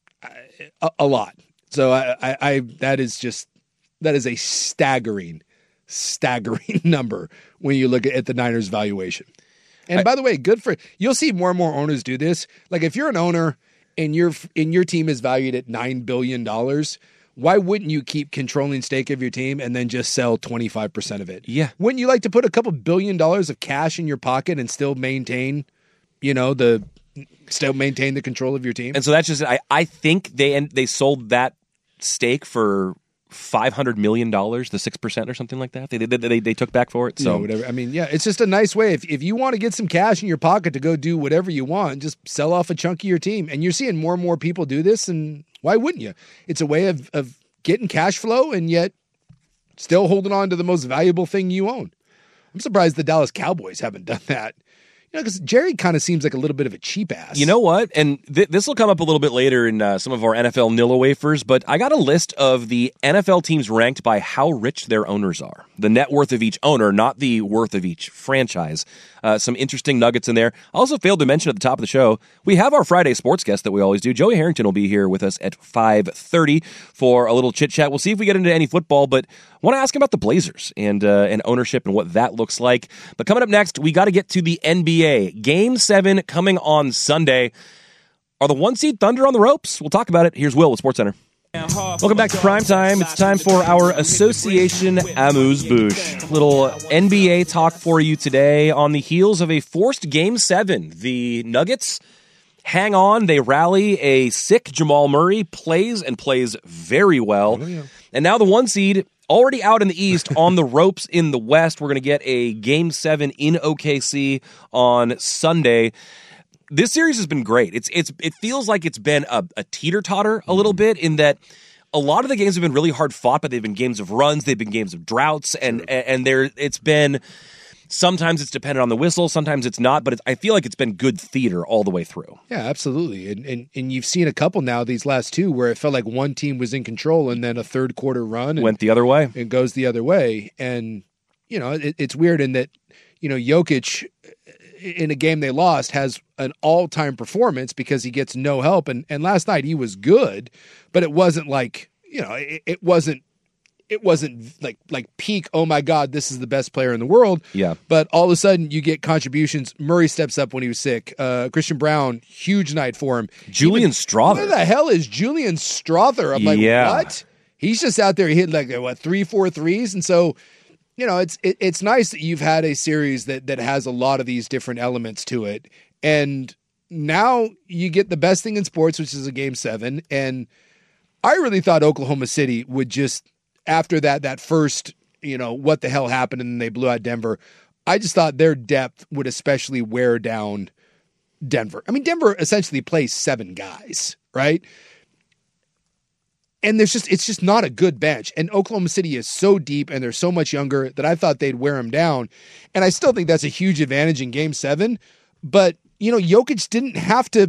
Speaker 8: a, a lot. So I, I, I, that is just that is a staggering, staggering number when you look at the Niners' valuation. And I, by the way, good for you'll see more and more owners do this. Like if you're an owner and your and your team is valued at nine billion dollars, why wouldn't you keep controlling stake of your team and then just sell twenty-five percent of it?
Speaker 7: Yeah.
Speaker 8: Wouldn't you like to put a couple billion dollars of cash in your pocket and still maintain, you know, the still maintain the control of your team?
Speaker 7: And so that's just I, I think they and they sold that stake for five hundred million dollars, the six percent or something like that. They, they they they took back for it. So
Speaker 8: yeah, whatever. I mean, yeah, it's just a nice way. If if you want to get some cash in your pocket to go do whatever you want, just sell off a chunk of your team. And you're seeing more and more people do this, and why wouldn't you? It's a way of of getting cash flow and yet still holding on to the most valuable thing you own. I'm surprised the Dallas Cowboys haven't done that. You know, because Jerry kind of seems like a little bit of a cheap ass.
Speaker 7: You know what? And th- this will come up a little bit later in uh, some of our N F L Nilla wafers, but I got a list of the N F L teams ranked by how rich their owners are. The net worth of each owner, not the worth of each franchise. Uh, some interesting nuggets in there. I also failed to mention at the top of the show, we have our Friday sports guest that we always do. Joey Harrington will be here with us at five thirty for a little chit-chat. We'll see if we get into any football, but I want to ask him about the Blazers and, uh, and ownership and what that looks like. But coming up next, we got to get to the N B A. Game seven coming on Sunday. Are the one seed Thunder on the ropes? We'll talk about it. Here's Will with SportsCenter. Welcome back to Primetime. It's time for our Association Amuse-Bouche. Little N B A talk for you today on the heels of a forced Game seven. The Nuggets hang on. They rally. A sick Jamal Murray plays and plays very well. Oh, yeah. And now the one seed already out in the East, on the ropes in the West. We're going to get a Game seven in O K C on Sunday. this series has been great. It's it's it feels like it's been a, a teeter-totter a little bit in that a lot of the games have been really hard fought, but they've been games of runs, they've been games of droughts, and sure. and there it's been sometimes it's dependent on the whistle, sometimes it's not, but it's, I feel like it's been good theater all the way through.
Speaker 8: Yeah, absolutely. And, and and you've seen a couple now these last two where it felt like one team was in control and then a third quarter run and,
Speaker 7: went the other way.
Speaker 8: It goes the other way. And you know, it, it's weird in that, you know, Jokic in a game they lost has an all-time performance because he gets no help. And, and last night he was good, but it wasn't like, you know, it, it wasn't, it wasn't like, like peak, oh my God, this is the best player in the world.
Speaker 7: Yeah.
Speaker 8: But all of a sudden you get contributions. Murray steps up when he was sick. Uh, Christian Brown, huge night for him.
Speaker 7: Julian
Speaker 8: Even,
Speaker 7: Strawther.
Speaker 8: Where the hell is Julian Strawther? I'm like,
Speaker 7: yeah.
Speaker 8: what? He's just out there hitting like, what, three, four threes? And so, you know, it's it, it's nice that you've had a series that that has a lot of these different elements to it. And now you get the best thing in sports, which is a game seven. And I really thought Oklahoma City would just, after that, that first, you know, what the hell happened and they blew out Denver, I just thought their depth would especially wear down Denver. I mean, Denver essentially plays seven guys, right? And there's just, it's just not a good bench. And Oklahoma City is so deep and they're so much younger that I thought they'd wear them down. And I still think that's a huge advantage in game seven. But, you know, Jokic didn't have to,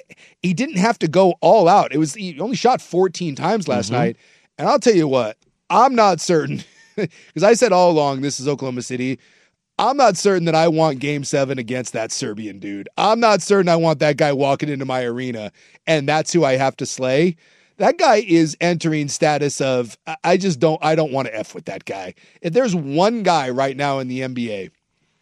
Speaker 8: he didn't have to go all out. It was, he only shot fourteen times last mm-hmm. night. And I'll tell you what, I'm not certain, because I said all along, this is Oklahoma City. I'm not certain that I want game seven against that Serbian dude. I'm not certain I want that guy walking into my arena and that's who I have to slay. That guy is entering status of, I just don't, I don't want to F with that guy. If there's one guy right now in the N B A,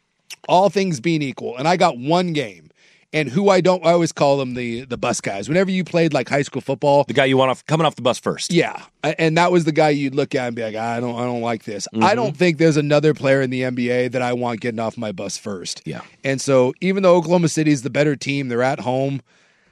Speaker 8: all things being equal, and I got one game, and who I don't, I always call them the the bus guys. Whenever you played like high school football,
Speaker 7: the guy you want off coming off the bus first.
Speaker 8: Yeah. And that was the guy you'd look at and be like, I don't, I don't like this.
Speaker 7: Mm-hmm.
Speaker 8: I don't think there's another player in the N B A that I want getting off my bus first.
Speaker 7: Yeah.
Speaker 8: And so even though Oklahoma City is the better team, they're at home,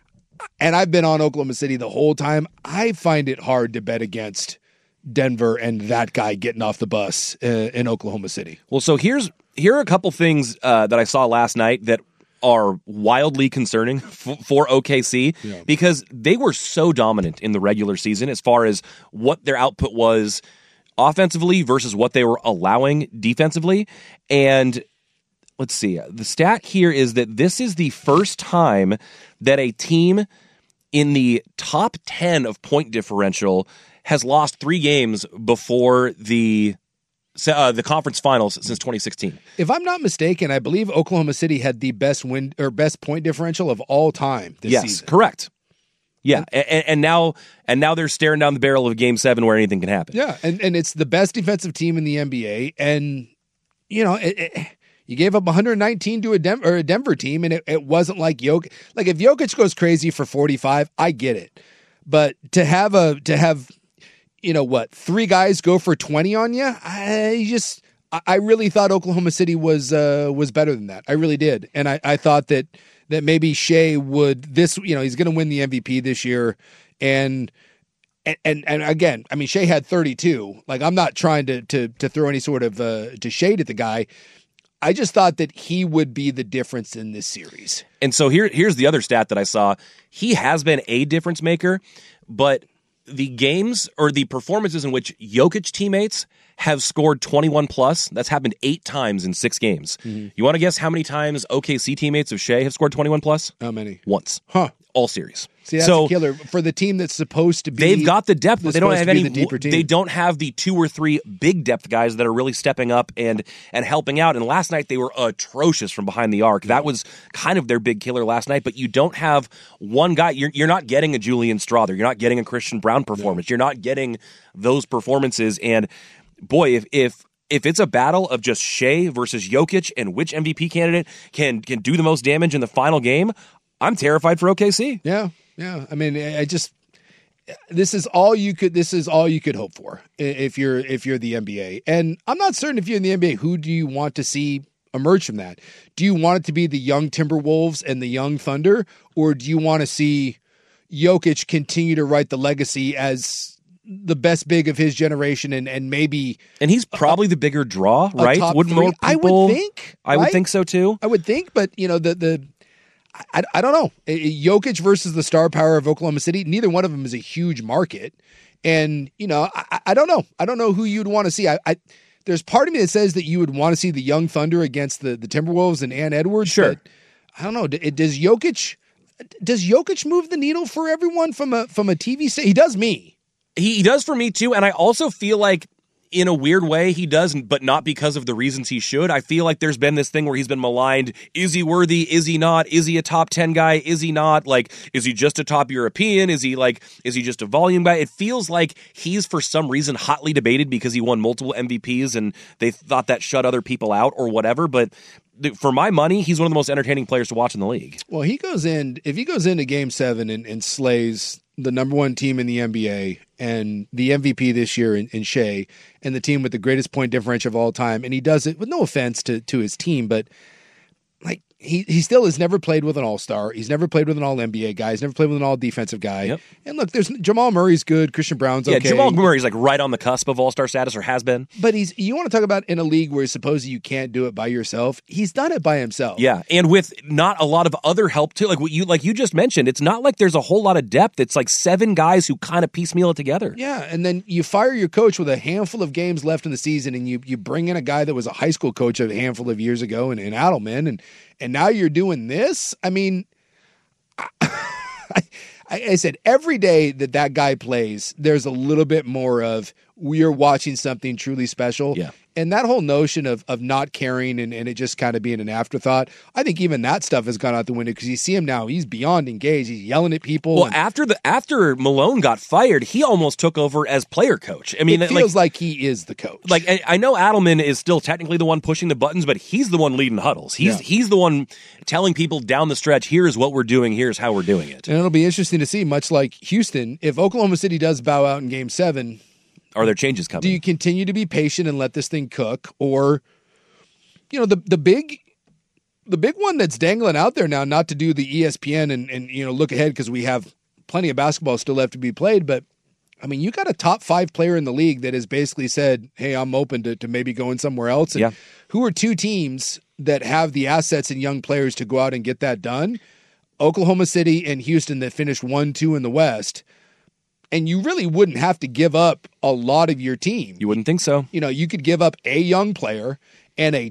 Speaker 8: and I've been on Oklahoma City the whole time, I find it hard to bet against Denver and that guy getting off the bus uh, in Oklahoma City.
Speaker 7: Well, so here's here are a couple things uh, that I saw last night that are wildly concerning f- for O K C yeah. because they were so dominant in the regular season as far as what their output was offensively versus what they were allowing defensively. And let's see, the stat here is that this is the first time that a team in the top ten of point differential has lost three games before the uh, the conference finals since twenty sixteen.
Speaker 8: If I'm not mistaken, I believe Oklahoma City had the best win or best point differential of all time this
Speaker 7: yes,
Speaker 8: season.
Speaker 7: Correct. Yeah, and, and now and now they're staring down the barrel of game seven where anything can happen.
Speaker 8: Yeah, and, and it's the best defensive team in the N B A, and you know it, it, you gave up one hundred nineteen to a Denver, or a Denver team, and it, it wasn't like Jokic. Like if Jokic goes crazy for forty-five, I get it, but to have a to have you know what three guys go for twenty on you, I just I really thought Oklahoma City was uh, was better than that. I really did, and I, I thought that that maybe Shea would this you know he's going to win the M V P this year, and. And, and and again, I mean, Shea had thirty-two. Like, I'm not trying to to to throw any sort of uh, to shade at the guy. I just thought that he would be the difference in this series.
Speaker 7: And so here here's the other stat that I saw. He has been a difference maker, but the games or the performances in which Jokic teammates have scored twenty-one plus, that's happened eight times in six games. Mm-hmm. You want to guess how many times O K C teammates of Shea have scored twenty-one plus?
Speaker 8: How many?
Speaker 7: Once.
Speaker 8: Huh.
Speaker 7: All series.
Speaker 8: See, that's
Speaker 7: so,
Speaker 8: a killer for the team that's supposed to be.
Speaker 7: They've got the depth, but they don't have any.
Speaker 8: The deeper team.
Speaker 7: They don't have the two or three big depth guys that are really stepping up and and helping out. And last night they were atrocious from behind the arc. That was kind of their big killer last night. But you don't have one guy. You're you're not getting a Julian Strawther. You're not getting a Christian Brown performance. No. You're not getting those performances. And boy, if if if it's a battle of just Shea versus Jokic and which M V P candidate can can do the most damage in the final game, I'm terrified for O K C.
Speaker 8: Yeah. Yeah, I mean, I just this is all you could this is all you could hope for if you're if you're the N B A. And I'm not certain if you're in the N B A, who do you want to see emerge from that? Do you want it to be the young Timberwolves and the young Thunder, or do you want to see Jokic continue to write the legacy as the best big of his generation and and maybe
Speaker 7: and he's probably a, the bigger draw, right?
Speaker 8: Wouldn't
Speaker 7: more people,
Speaker 8: I would think.
Speaker 7: I
Speaker 8: right?
Speaker 7: would think so too.
Speaker 8: I would think, but you know the the. I, I don't know. Jokic versus the star power of Oklahoma City, neither one of them is a huge market. And, you know, I, I don't know. I don't know who you'd want to see. I, I There's part of me that says that you would want to see the young Thunder against the, the Timberwolves and Ant Edwards.
Speaker 7: Sure.
Speaker 8: But I don't know. Does Jokic does Jokic move the needle for everyone from a from a T V stand? He does me.
Speaker 7: He, he does for me, too. And I also feel like, in a weird way, he does, but not because of the reasons he should. I feel like there's been this thing where he's been maligned. Is he worthy? Is he not? Is he a top ten guy? Is he not? Like, is he just a top European? Is he like, is he just a volume guy? It feels like he's for some reason hotly debated because he won multiple M V Ps and they thought that shut other people out or whatever. But for my money, he's one of the most entertaining players to watch in the league.
Speaker 8: Well, he goes in, if he goes into game seven and, and slays the number one team in the N B A and the M V P this year in, in Shea and the team with the greatest point differential of all time, and he does it with no offense to, to his team, but like he he still has never played with an all-star. He's never played with an all-N B A guy. He's never played with an all-defensive guy. Yep. And look, there's Jamal Murray's good. Christian Brown's okay.
Speaker 7: Yeah, Jamal Murray's like right on the cusp of all-star status or has been.
Speaker 8: But he's you want to talk about in a league where supposedly you can't do it by yourself. He's done it by himself.
Speaker 7: Yeah, and with not a lot of other help too. Like what you like you just mentioned, it's not like there's a whole lot of depth. It's like seven guys who kind of piecemeal it together.
Speaker 8: Yeah, and then you fire your coach with a handful of games left in the season, and you you bring in a guy that was a high school coach a handful of years ago in, in Adelman, and and now you're doing this. I mean, I, I said every day that that guy plays, there's a little bit more of we are watching something truly special.
Speaker 7: Yeah.
Speaker 8: And that whole notion of of not caring and, and it just kind of being an afterthought, I think even that stuff has gone out the window because you see him now, he's beyond engaged. He's yelling at people.
Speaker 7: Well,
Speaker 8: and,
Speaker 7: after the after Malone got fired, he almost took over as player coach. I mean,
Speaker 8: it feels like, like he is the coach.
Speaker 7: Like I, I know Adelman is still technically the one pushing the buttons, but he's the one leading huddles. He's
Speaker 8: Yeah.
Speaker 7: he's the one telling people down the stretch, here's what we're doing, here's how we're doing it.
Speaker 8: And it'll be interesting to see, much like Houston, if Oklahoma City does bow out in game seven,
Speaker 7: are there changes coming?
Speaker 8: Do you continue to be patient and let this thing cook? Or, you know, the the big the big one that's dangling out there now, not to do the E S P N and, and you know, look ahead because we have plenty of basketball still left to be played, but I mean, you got a top five player in the league that has basically said, hey, I'm open to, to maybe going somewhere else. And
Speaker 7: yeah.
Speaker 8: who are two teams that have the assets and young players to go out and get that done? Oklahoma City and Houston that finished one two in the West. And you really wouldn't have to give up a lot of your team.
Speaker 7: You wouldn't think so.
Speaker 8: You know, you could give up a young player and a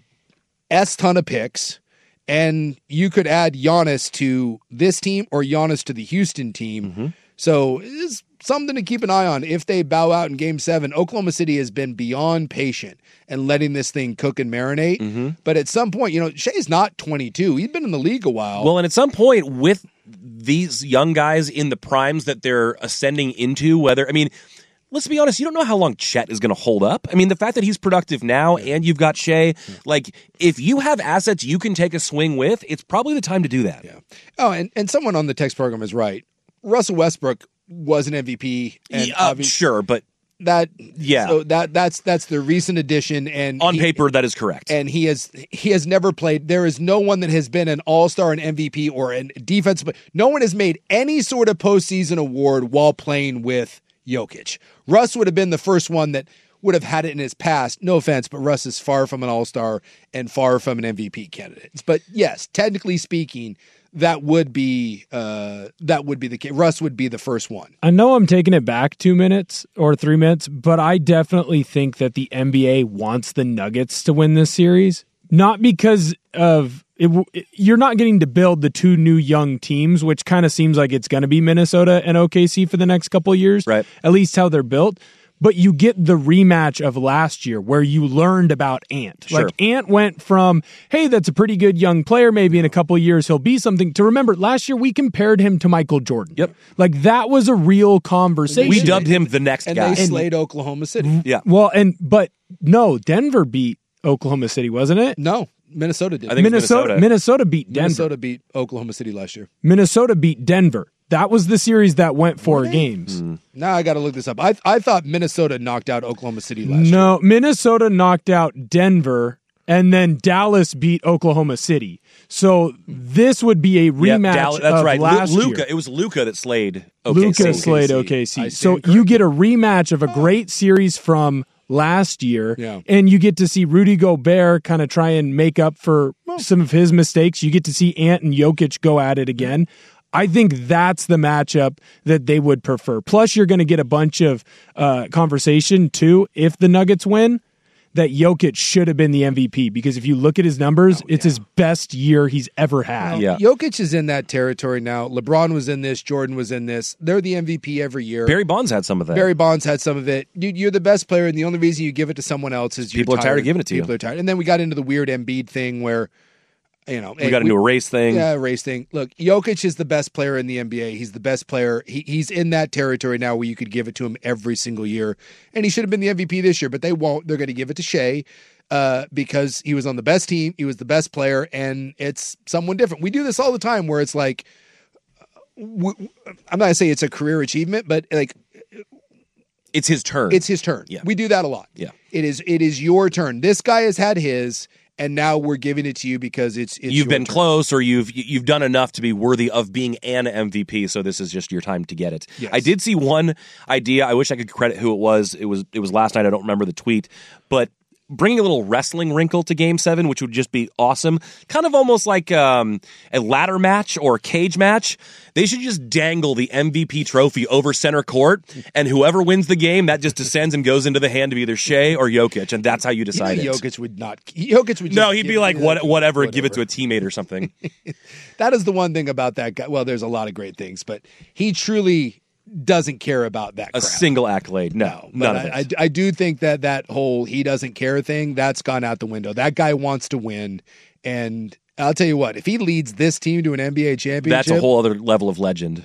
Speaker 8: S ton of picks, and you could add Giannis to this team or Giannis to the Houston team.
Speaker 7: Mm-hmm.
Speaker 8: So it's something to keep an eye on. If they bow out in game seven, Oklahoma City has been beyond patient and letting this thing cook and marinate.
Speaker 7: Mm-hmm.
Speaker 8: But at some point, you know, Shea's not twenty-two. He's been in the league a while.
Speaker 7: Well, and at some point with these young guys in the primes that they're ascending into, whether, I mean, let's be honest, you don't know how long Chet is going to hold up. I mean, the fact that he's productive now and you've got Shea, like, if you have assets you can take a swing with, it's probably the time to do that.
Speaker 8: Yeah. Oh, and, and someone on the text program is right. Russell Westbrook was an M V P. And
Speaker 7: yeah, uh, sure, but
Speaker 8: that
Speaker 7: yeah,
Speaker 8: so that that's that's the recent addition, and
Speaker 7: on
Speaker 8: he,
Speaker 7: paper that is correct.
Speaker 8: And he has he has never played. There is no one that has been an all-star, an M V P, or a defensive. No one has made any sort of postseason award while playing with Jokic. Russ would have been the first one that would have had it in his past. No offense, but Russ is far from an all-star and far from an M V P candidate. But yes, technically speaking, that would be uh, that would be the case. Russ would be the first one.
Speaker 9: I know I'm taking it back two minutes or three minutes, but I definitely think that the N B A wants the Nuggets to win this series. Not because of it, it, you're not getting to build the two new young teams, which kind of seems like it's going to be Minnesota and O K C for the next couple of years,
Speaker 7: right?
Speaker 9: At least how they're built. But you get the rematch of last year where you learned about Ant.
Speaker 7: Sure.
Speaker 9: Like Ant went from, hey, that's a pretty good young player. Maybe in a couple of years he'll be something. To remember, last year we compared him to Michael Jordan.
Speaker 7: Yep.
Speaker 9: Like that was a real conversation.
Speaker 7: We dubbed him the next
Speaker 8: and
Speaker 7: guy.
Speaker 8: They slayed and, Oklahoma City.
Speaker 7: Yeah.
Speaker 9: Well, and but no, Denver beat Oklahoma City, wasn't it?
Speaker 8: No, Minnesota did.
Speaker 7: I think
Speaker 9: Minnesota,
Speaker 7: Minnesota.
Speaker 9: Minnesota beat Denver.
Speaker 8: Minnesota beat Oklahoma City last year.
Speaker 9: Minnesota beat Denver. That was the series that went four really? games.
Speaker 7: Mm.
Speaker 8: Now I got to look this up. I I thought Minnesota knocked out Oklahoma City last
Speaker 9: no,
Speaker 8: year.
Speaker 9: No, Minnesota knocked out Denver, and then Dallas beat Oklahoma City. So this would be a rematch
Speaker 7: yep, Dallas, that's
Speaker 9: of
Speaker 7: right.
Speaker 9: last
Speaker 7: Luka,
Speaker 9: year.
Speaker 7: It was Luka that slayed O K C.
Speaker 9: Luka slayed O K C. So
Speaker 8: corrected.
Speaker 9: you get a rematch of a great series from last year.
Speaker 8: Yeah.
Speaker 9: And you get to see Rudy Gobert kind of try and make up for well, some of his mistakes. You get to see Ant and Jokic go at it again. I think that's the matchup that they would prefer. Plus, you're going to get a bunch of uh, conversation, too, if the Nuggets win, that Jokic should have been the M V P. Because if you look at his numbers, oh, yeah. it's his best year he's ever had.
Speaker 8: Yeah. Jokic is in that territory now. LeBron was in this. Jordan was in this. They're the M V P every year.
Speaker 7: Barry Bonds had some of that.
Speaker 8: Barry Bonds had some of it. Dude, you're the best player, and the only reason you give it to someone else is you're
Speaker 7: People
Speaker 8: tired.
Speaker 7: are tired of giving it to
Speaker 8: People
Speaker 7: you.
Speaker 8: People are tired. And then we got into the weird Embiid thing where, you know,
Speaker 7: we got into a race thing.
Speaker 8: Yeah, a race thing. Look, Jokic is the best player in the N B A. He's the best player. He, he's in that territory now where you could give it to him every single year. And he should have been the M V P this year, but they won't. They're going to give it to Shea uh, because he was on the best team. He was the best player, and it's someone different. We do this all the time where it's like, w- w- I'm not going to say it's a career achievement, but like,
Speaker 7: it's his turn.
Speaker 8: It's his turn.
Speaker 7: Yeah.
Speaker 8: We do that a lot.
Speaker 7: Yeah.
Speaker 8: It is, it is your turn. This guy has had his, and now we're giving it to you because it's, it's
Speaker 7: you've been
Speaker 8: turn.
Speaker 7: close, or you've you've done enough to be worthy of being an M V P. So this is just your time to get it.
Speaker 8: Yes.
Speaker 7: I did see one idea. I wish I could credit who it was. It was it was last night. I don't remember the tweet, but bringing a little wrestling wrinkle to Game Seven, which would just be awesome. Kind of almost like um, a ladder match or a cage match. They should just dangle the M V P trophy over center court, and whoever wins the game, that just descends and goes into the hand of either Shea or Jokic, and that's how you decide
Speaker 8: you know,
Speaker 7: it.
Speaker 8: Jokic would not. Jokic would. Just
Speaker 7: no, he'd be like what, whatever,
Speaker 8: whatever,
Speaker 7: give it to a teammate or something.
Speaker 8: That is the one thing about that guy. Well, there's a lot of great things, but he truly doesn't care about that crap.
Speaker 7: A single accolade. No,
Speaker 8: no
Speaker 7: none of it.
Speaker 8: I, I, I do think that that whole he doesn't care thing, that's gone out the window. That guy wants to win, and I'll tell you what, if he leads this team to an N B A championship,
Speaker 7: that's a whole other level of legend.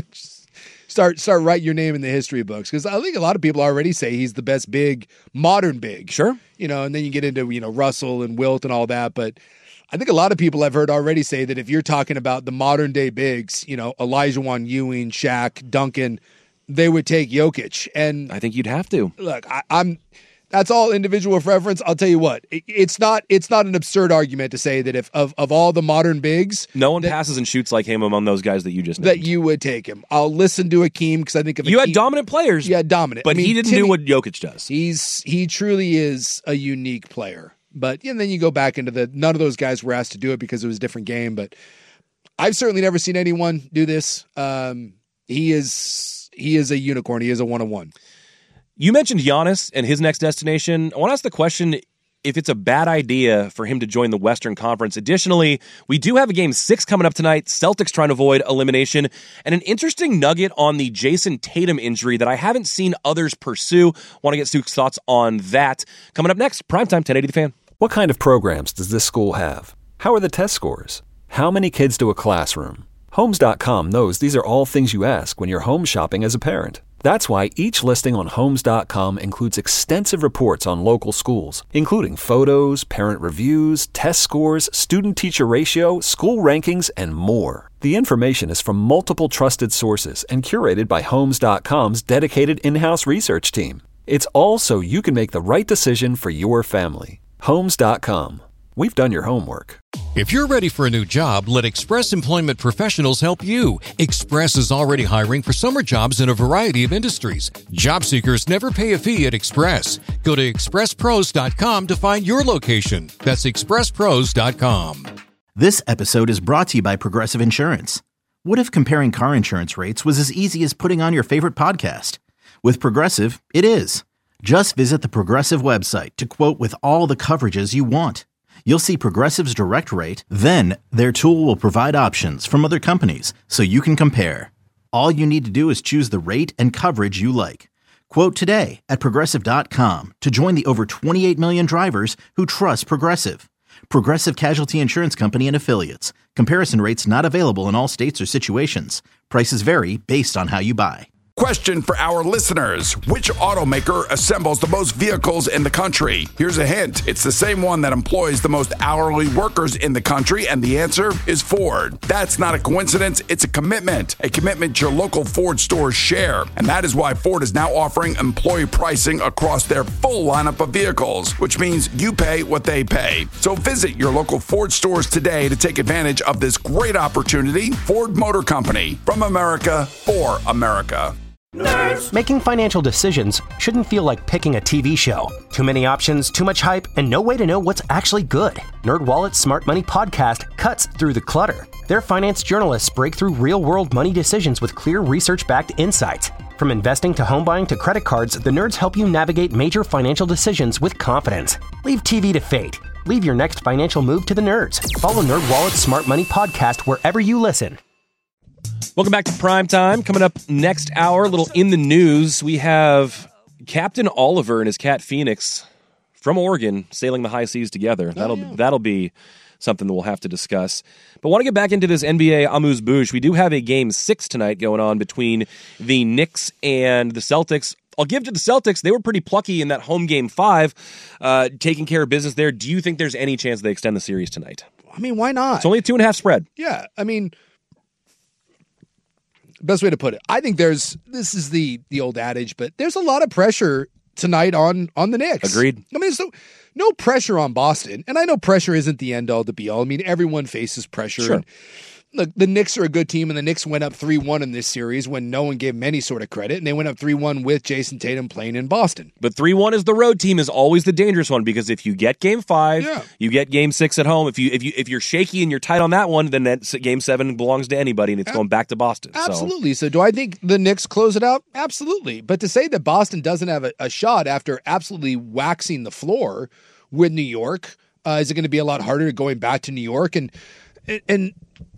Speaker 8: start start writing your name in the history books, because I think a lot of people already say he's the best big, modern big.
Speaker 7: Sure.
Speaker 8: You know, and then you get into, you know, Russell and Wilt and all that, but I think a lot of people I've heard already say that if you're talking about the modern day bigs, you know, Olajuwon, Ewing, Shaq, Duncan, they would take Jokic. And
Speaker 7: I think you'd have to.
Speaker 8: Look, I, I'm that's all individual preference. I'll tell you what, it, it's not it's not an absurd argument to say that if of, of all the modern bigs,
Speaker 7: no one
Speaker 8: that,
Speaker 7: passes and shoots like him among those guys that you just named.
Speaker 8: That you would take him. I'll listen to Akeem because I think if
Speaker 7: you
Speaker 8: Akeem,
Speaker 7: had dominant players.
Speaker 8: Yeah, dominant.
Speaker 7: But
Speaker 8: I mean,
Speaker 7: he didn't
Speaker 8: Timmy,
Speaker 7: do what Jokic does.
Speaker 8: He's he truly is a unique player. But and then you go back into the none of those guys were asked to do it because it was a different game. But I've certainly never seen anyone do this. Um, he is he is a unicorn. He is a one on one.
Speaker 7: You mentioned Giannis and his next destination. I want to ask the question if it's a bad idea for him to join the Western Conference. Additionally, we do have a game six coming up tonight. Celtics trying to avoid elimination. And an interesting nugget on the Jason Tatum injury that I haven't seen others pursue. Want to get Suke's thoughts on that. Coming up next, Primetime ten eighty The Fan.
Speaker 1: What kind of programs does this school have? How are the test scores? How many kids do a classroom? Homes dot com knows these are all things you ask when you're home shopping as a parent. That's why each listing on Homes dot com includes extensive reports on local schools, including photos, parent reviews, test scores, student-teacher ratio, school rankings, and more. The information is from multiple trusted sources and curated by Homes dot com's dedicated in-house research team. It's all so you can make the right decision for your family. Homes dot com. We've done your homework.
Speaker 2: If you're ready for a new job, let Express Employment Professionals help you. Express is already hiring for summer jobs in a variety of industries. Job seekers never pay a fee at Express. Go to express pros dot com to find your location. That's express pros dot com.
Speaker 3: This episode is brought to you by Progressive Insurance. What if comparing car insurance rates was as easy as putting on your favorite podcast? With Progressive, it is. Just visit the Progressive website to quote with all the coverages you want. You'll see Progressive's direct rate, then their tool will provide options from other companies so you can compare. All you need to do is choose the rate and coverage you like. Quote today at progressive dot com to join the over twenty-eight million drivers who trust Progressive. Progressive Casualty Insurance Company and Affiliates. Comparison rates not available in all states or situations. Prices vary based on how you buy.
Speaker 11: Question for our listeners. Which automaker assembles the most vehicles in the country? Here's a hint. It's the same one that employs the most hourly workers in the country, and the answer is Ford. That's not a coincidence. It's a commitment. A commitment your local Ford stores share. And that is why Ford is now offering employee pricing across their full lineup of vehicles, which means you pay what they pay. So visit your local Ford stores today to take advantage of this great opportunity. Ford Motor Company. From America, for America.
Speaker 12: Nerds. Making financial decisions shouldn't feel like picking a T V show. Too many options, too much hype, and no way to know what's actually good. NerdWallet's Smart Money Podcast cuts through the clutter. Their finance journalists break through real-world money decisions with clear research-backed insights. From investing to home buying to credit cards, the nerds help you navigate major financial decisions with confidence. Leave T V to fate. Leave your next financial move to the nerds. Follow NerdWallet's Smart Money Podcast wherever you listen.
Speaker 7: Welcome back to Prime Time. Coming up next hour, a little in the news, we have Captain Oliver and his cat Phoenix from Oregon sailing the high seas together. That'll oh, yeah. that'll be something that we'll have to discuss. But I want to get back into this N B A amuse-bouche. We do have a game six tonight going on between the Knicks and the Celtics. I'll give to the Celtics. They were pretty plucky in that home game five, uh, taking care of business there. Do you think there's any chance they extend the series tonight?
Speaker 8: I mean, why not?
Speaker 7: It's only a two and a half spread.
Speaker 8: Yeah, I mean, best way to put it, I think there's, this is the the old adage, but there's a lot of pressure tonight on on the Knicks.
Speaker 7: Agreed.
Speaker 8: I mean, there's no, no pressure on Boston. And I know pressure isn't the end all to be all. I mean, everyone faces pressure.
Speaker 7: Sure.
Speaker 8: And look, the Knicks are a good team, and the Knicks went up three one in this series when no one gave them any sort of credit, and they went up three one with Jason Tatum playing in Boston.
Speaker 7: But three one is the road team is always the dangerous one, because if you get game five,
Speaker 8: yeah.
Speaker 7: you get game six at home. If you if you if you're shaky and you're tight on that one, then that game seven belongs to anybody, and it's going back to Boston.
Speaker 8: Absolutely. So. so do I think the Knicks close it out? Absolutely. But to say that Boston doesn't have a, a shot after absolutely waxing the floor with New York, uh, is it going to be a lot harder going back to New York? And and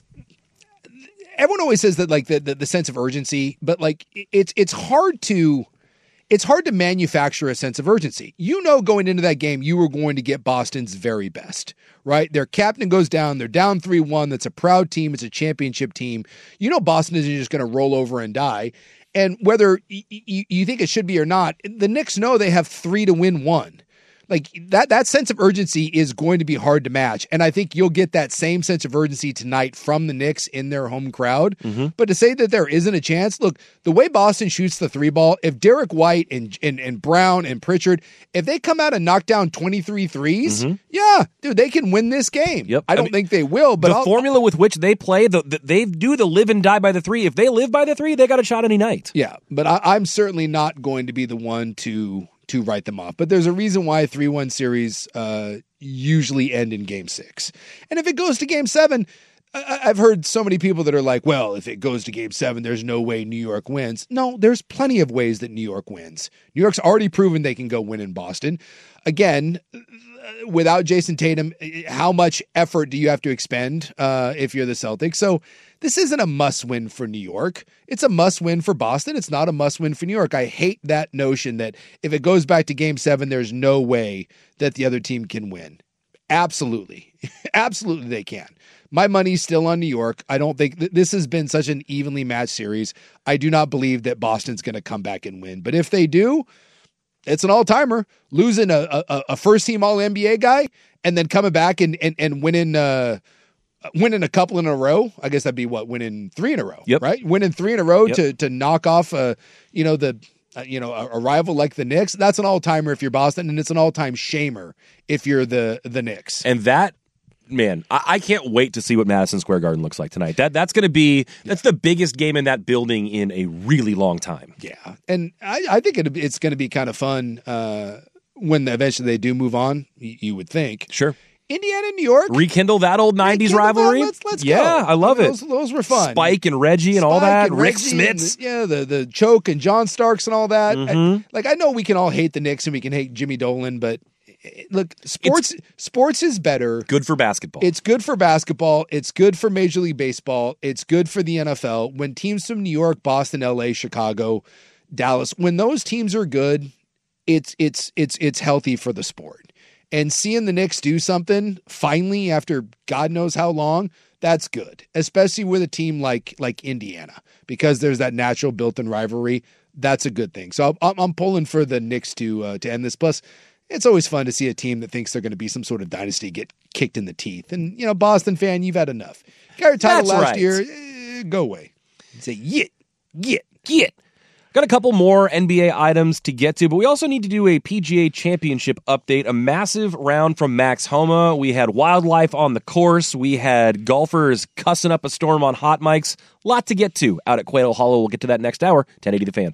Speaker 8: everyone always says that, like, the, the the sense of urgency, but like it's it's hard to it's hard to manufacture a sense of urgency. You know, going into that game, you were going to get Boston's very best, right? Their captain goes down, they're down three one. That's a proud team. It's a championship team. You know, Boston isn't just going to roll over and die. And whether y- y- you think it should be or not, the Knicks know they have three to win one. Like that, that sense of urgency is going to be hard to match. And I think you'll get that same sense of urgency tonight from the Knicks in their home crowd.
Speaker 7: Mm-hmm.
Speaker 8: But to say that there isn't a chance, look, the way Boston shoots the three ball, if Derek White and, and, and Brown and Pritchard, if they come out and knock down twenty-three threes,
Speaker 7: mm-hmm.
Speaker 8: yeah, dude, they can win this game.
Speaker 7: Yep.
Speaker 8: I don't I mean, think they will, but
Speaker 7: the
Speaker 8: I'll,
Speaker 7: formula with which they play, the, the, they do the live and die by the three. If they live by the three, they got a shot any night.
Speaker 8: Yeah, but I, I'm certainly not going to be the one to to write them off. But there's a reason why three one series uh, usually end in game six. And if it goes to game seven, I- I've heard so many people that are like, well, if it goes to game seven, there's no way New York wins. No, there's plenty of ways that New York wins. New York's already proven they can go win in Boston. Again, without Jason Tatum, how much effort do you have to expend uh, if you're the Celtics? So this isn't a must-win for New York. It's a must-win for Boston. It's not a must-win for New York. I hate that notion that if it goes back to game seven, there's no way that the other team can win. Absolutely. Absolutely they can. My money's still on New York. I don't think th- this has been such an evenly matched series. I do not believe that Boston's going to come back and win. But if they do, it's an all-timer. Losing a, a, a first-team All-N B A guy and then coming back and and, and winning uh, winning a couple in a row. I guess that'd be what, winning three in a row,
Speaker 7: yep.
Speaker 8: right? Winning three in a row
Speaker 7: yep.
Speaker 8: to to knock off uh, you know the uh, you know a, a rival like the Knicks. That's an all-timer if you're Boston, and it's an all-time shamer if you're the the Knicks.
Speaker 7: And that. Man, I, I can't wait to see what Madison Square Garden looks like tonight. That that's going to be that's yeah. the biggest game in that building in a really long time.
Speaker 8: Yeah, and I, I think it, it's going to be kind of fun uh, when eventually they do move on. You, you would think,
Speaker 7: sure.
Speaker 8: Indiana, New York,
Speaker 7: rekindle that old nineties rivalry.
Speaker 8: That. Let's, let's
Speaker 7: yeah,
Speaker 8: go.
Speaker 7: I love
Speaker 8: I mean,
Speaker 7: it.
Speaker 8: Those, those were fun.
Speaker 7: Spike and Reggie and
Speaker 8: Spike
Speaker 7: all that.
Speaker 8: And
Speaker 7: Rick
Speaker 8: Reggie
Speaker 7: Smits.
Speaker 8: And the, yeah, the the choke and John Starks and all that.
Speaker 7: Mm-hmm.
Speaker 8: I, like I know we can all hate the Knicks and we can hate Jimmy Dolan, but look, sports it's sports is better.
Speaker 7: Good for basketball.
Speaker 8: It's good for basketball. It's good for Major League Baseball. It's good for the N F L. When teams from New York, Boston, L A, Chicago, Dallas, when those teams are good, it's it's it's it's healthy for the sport. And seeing the Knicks do something finally after God knows how long, that's good, especially with a team like like Indiana, because there's that natural built-in rivalry. That's a good thing. So I'm, I'm pulling for the Knicks to uh, to end this. Plus, it's always fun to see a team that thinks they're going to be some sort of dynasty get kicked in the teeth. And, you know, Boston fan, you've had enough. Got your title
Speaker 7: That's
Speaker 8: last
Speaker 7: right.
Speaker 8: year, eh, go away. Say, yit, yit,
Speaker 7: yit. Got a couple more N B A items to get to, but we also need to do a P G A Championship update, a massive round from Max Homa. We had wildlife on the course. We had golfers cussing up a storm on hot mics. Lot to get to out at Quail Hollow. We'll get to that next hour. ten eighty The Fan.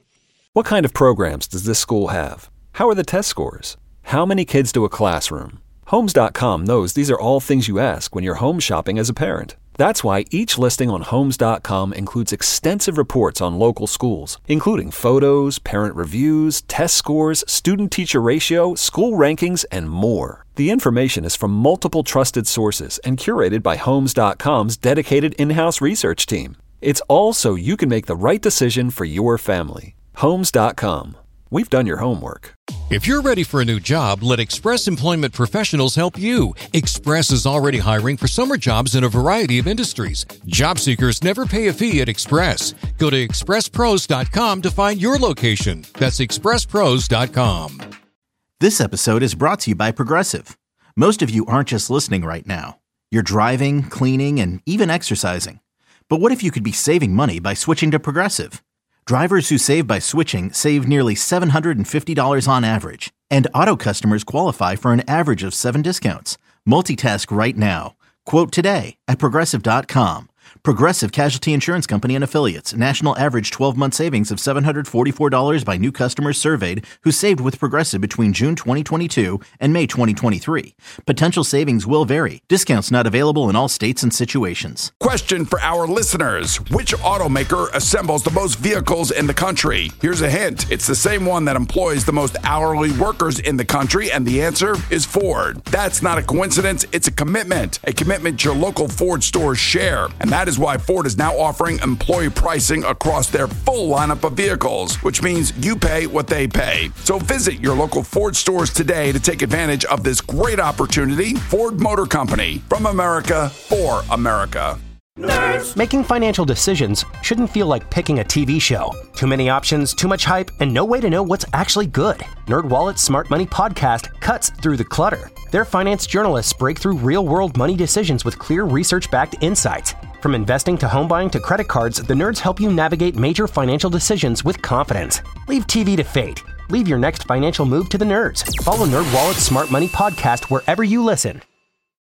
Speaker 1: What kind of programs does this school have? How are the test scores? How many kids do a classroom? Homes dot com knows these are all things you ask when you're home shopping as a parent. That's why each listing on Homes dot com includes extensive reports on local schools, including photos, parent reviews, test scores, student-teacher ratio, school rankings, and more. The information is from multiple trusted sources and curated by Homes dot com's dedicated in-house research team. It's all so you can make the right decision for your family. Homes dot com. We've done your homework.
Speaker 2: If you're ready for a new job, let Express Employment Professionals help you. Express is already hiring for summer jobs in a variety of industries. Job seekers never pay a fee at Express. Go to express pros dot com to find your location. That's express pros dot com.
Speaker 3: This episode is brought to you by Progressive. Most of you aren't just listening right now. You're driving, cleaning, and even exercising. But what if you could be saving money by switching to Progressive? Drivers who save by switching save nearly seven hundred fifty dollars on average. And auto customers qualify for an average of seven discounts. Multitask right now. Quote today at progressive dot com. Progressive Casualty Insurance Company and Affiliates. National average twelve-month savings of seven hundred forty-four dollars by new customers surveyed who saved with Progressive between June twenty twenty-two and May twenty twenty-three. Potential savings will vary. Discounts not available in all states and situations.
Speaker 11: Question for our listeners. Which automaker assembles the most vehicles in the country? Here's a hint. It's the same one that employs the most hourly workers in the country, and the answer is Ford. That's not a coincidence. It's a commitment. A commitment your local Ford stores share. And that is why Ford is now offering employee pricing across their full lineup of vehicles, which means you pay what they pay. So visit your local Ford stores today to take advantage of this great opportunity. Ford Motor Company, from America for America.
Speaker 12: Nerds. Making financial decisions shouldn't feel like picking a T V show. Too many options, too much hype, and no way to know what's actually good. NerdWallet's Smart Money Podcast cuts through the clutter. Their finance journalists break through real-world money decisions with clear research-backed insights. From investing to home buying to credit cards, the nerds help you navigate major financial decisions with confidence. Leave T V to fate. Leave your next financial move to the nerds. Follow NerdWallet's Smart Money Podcast wherever you listen.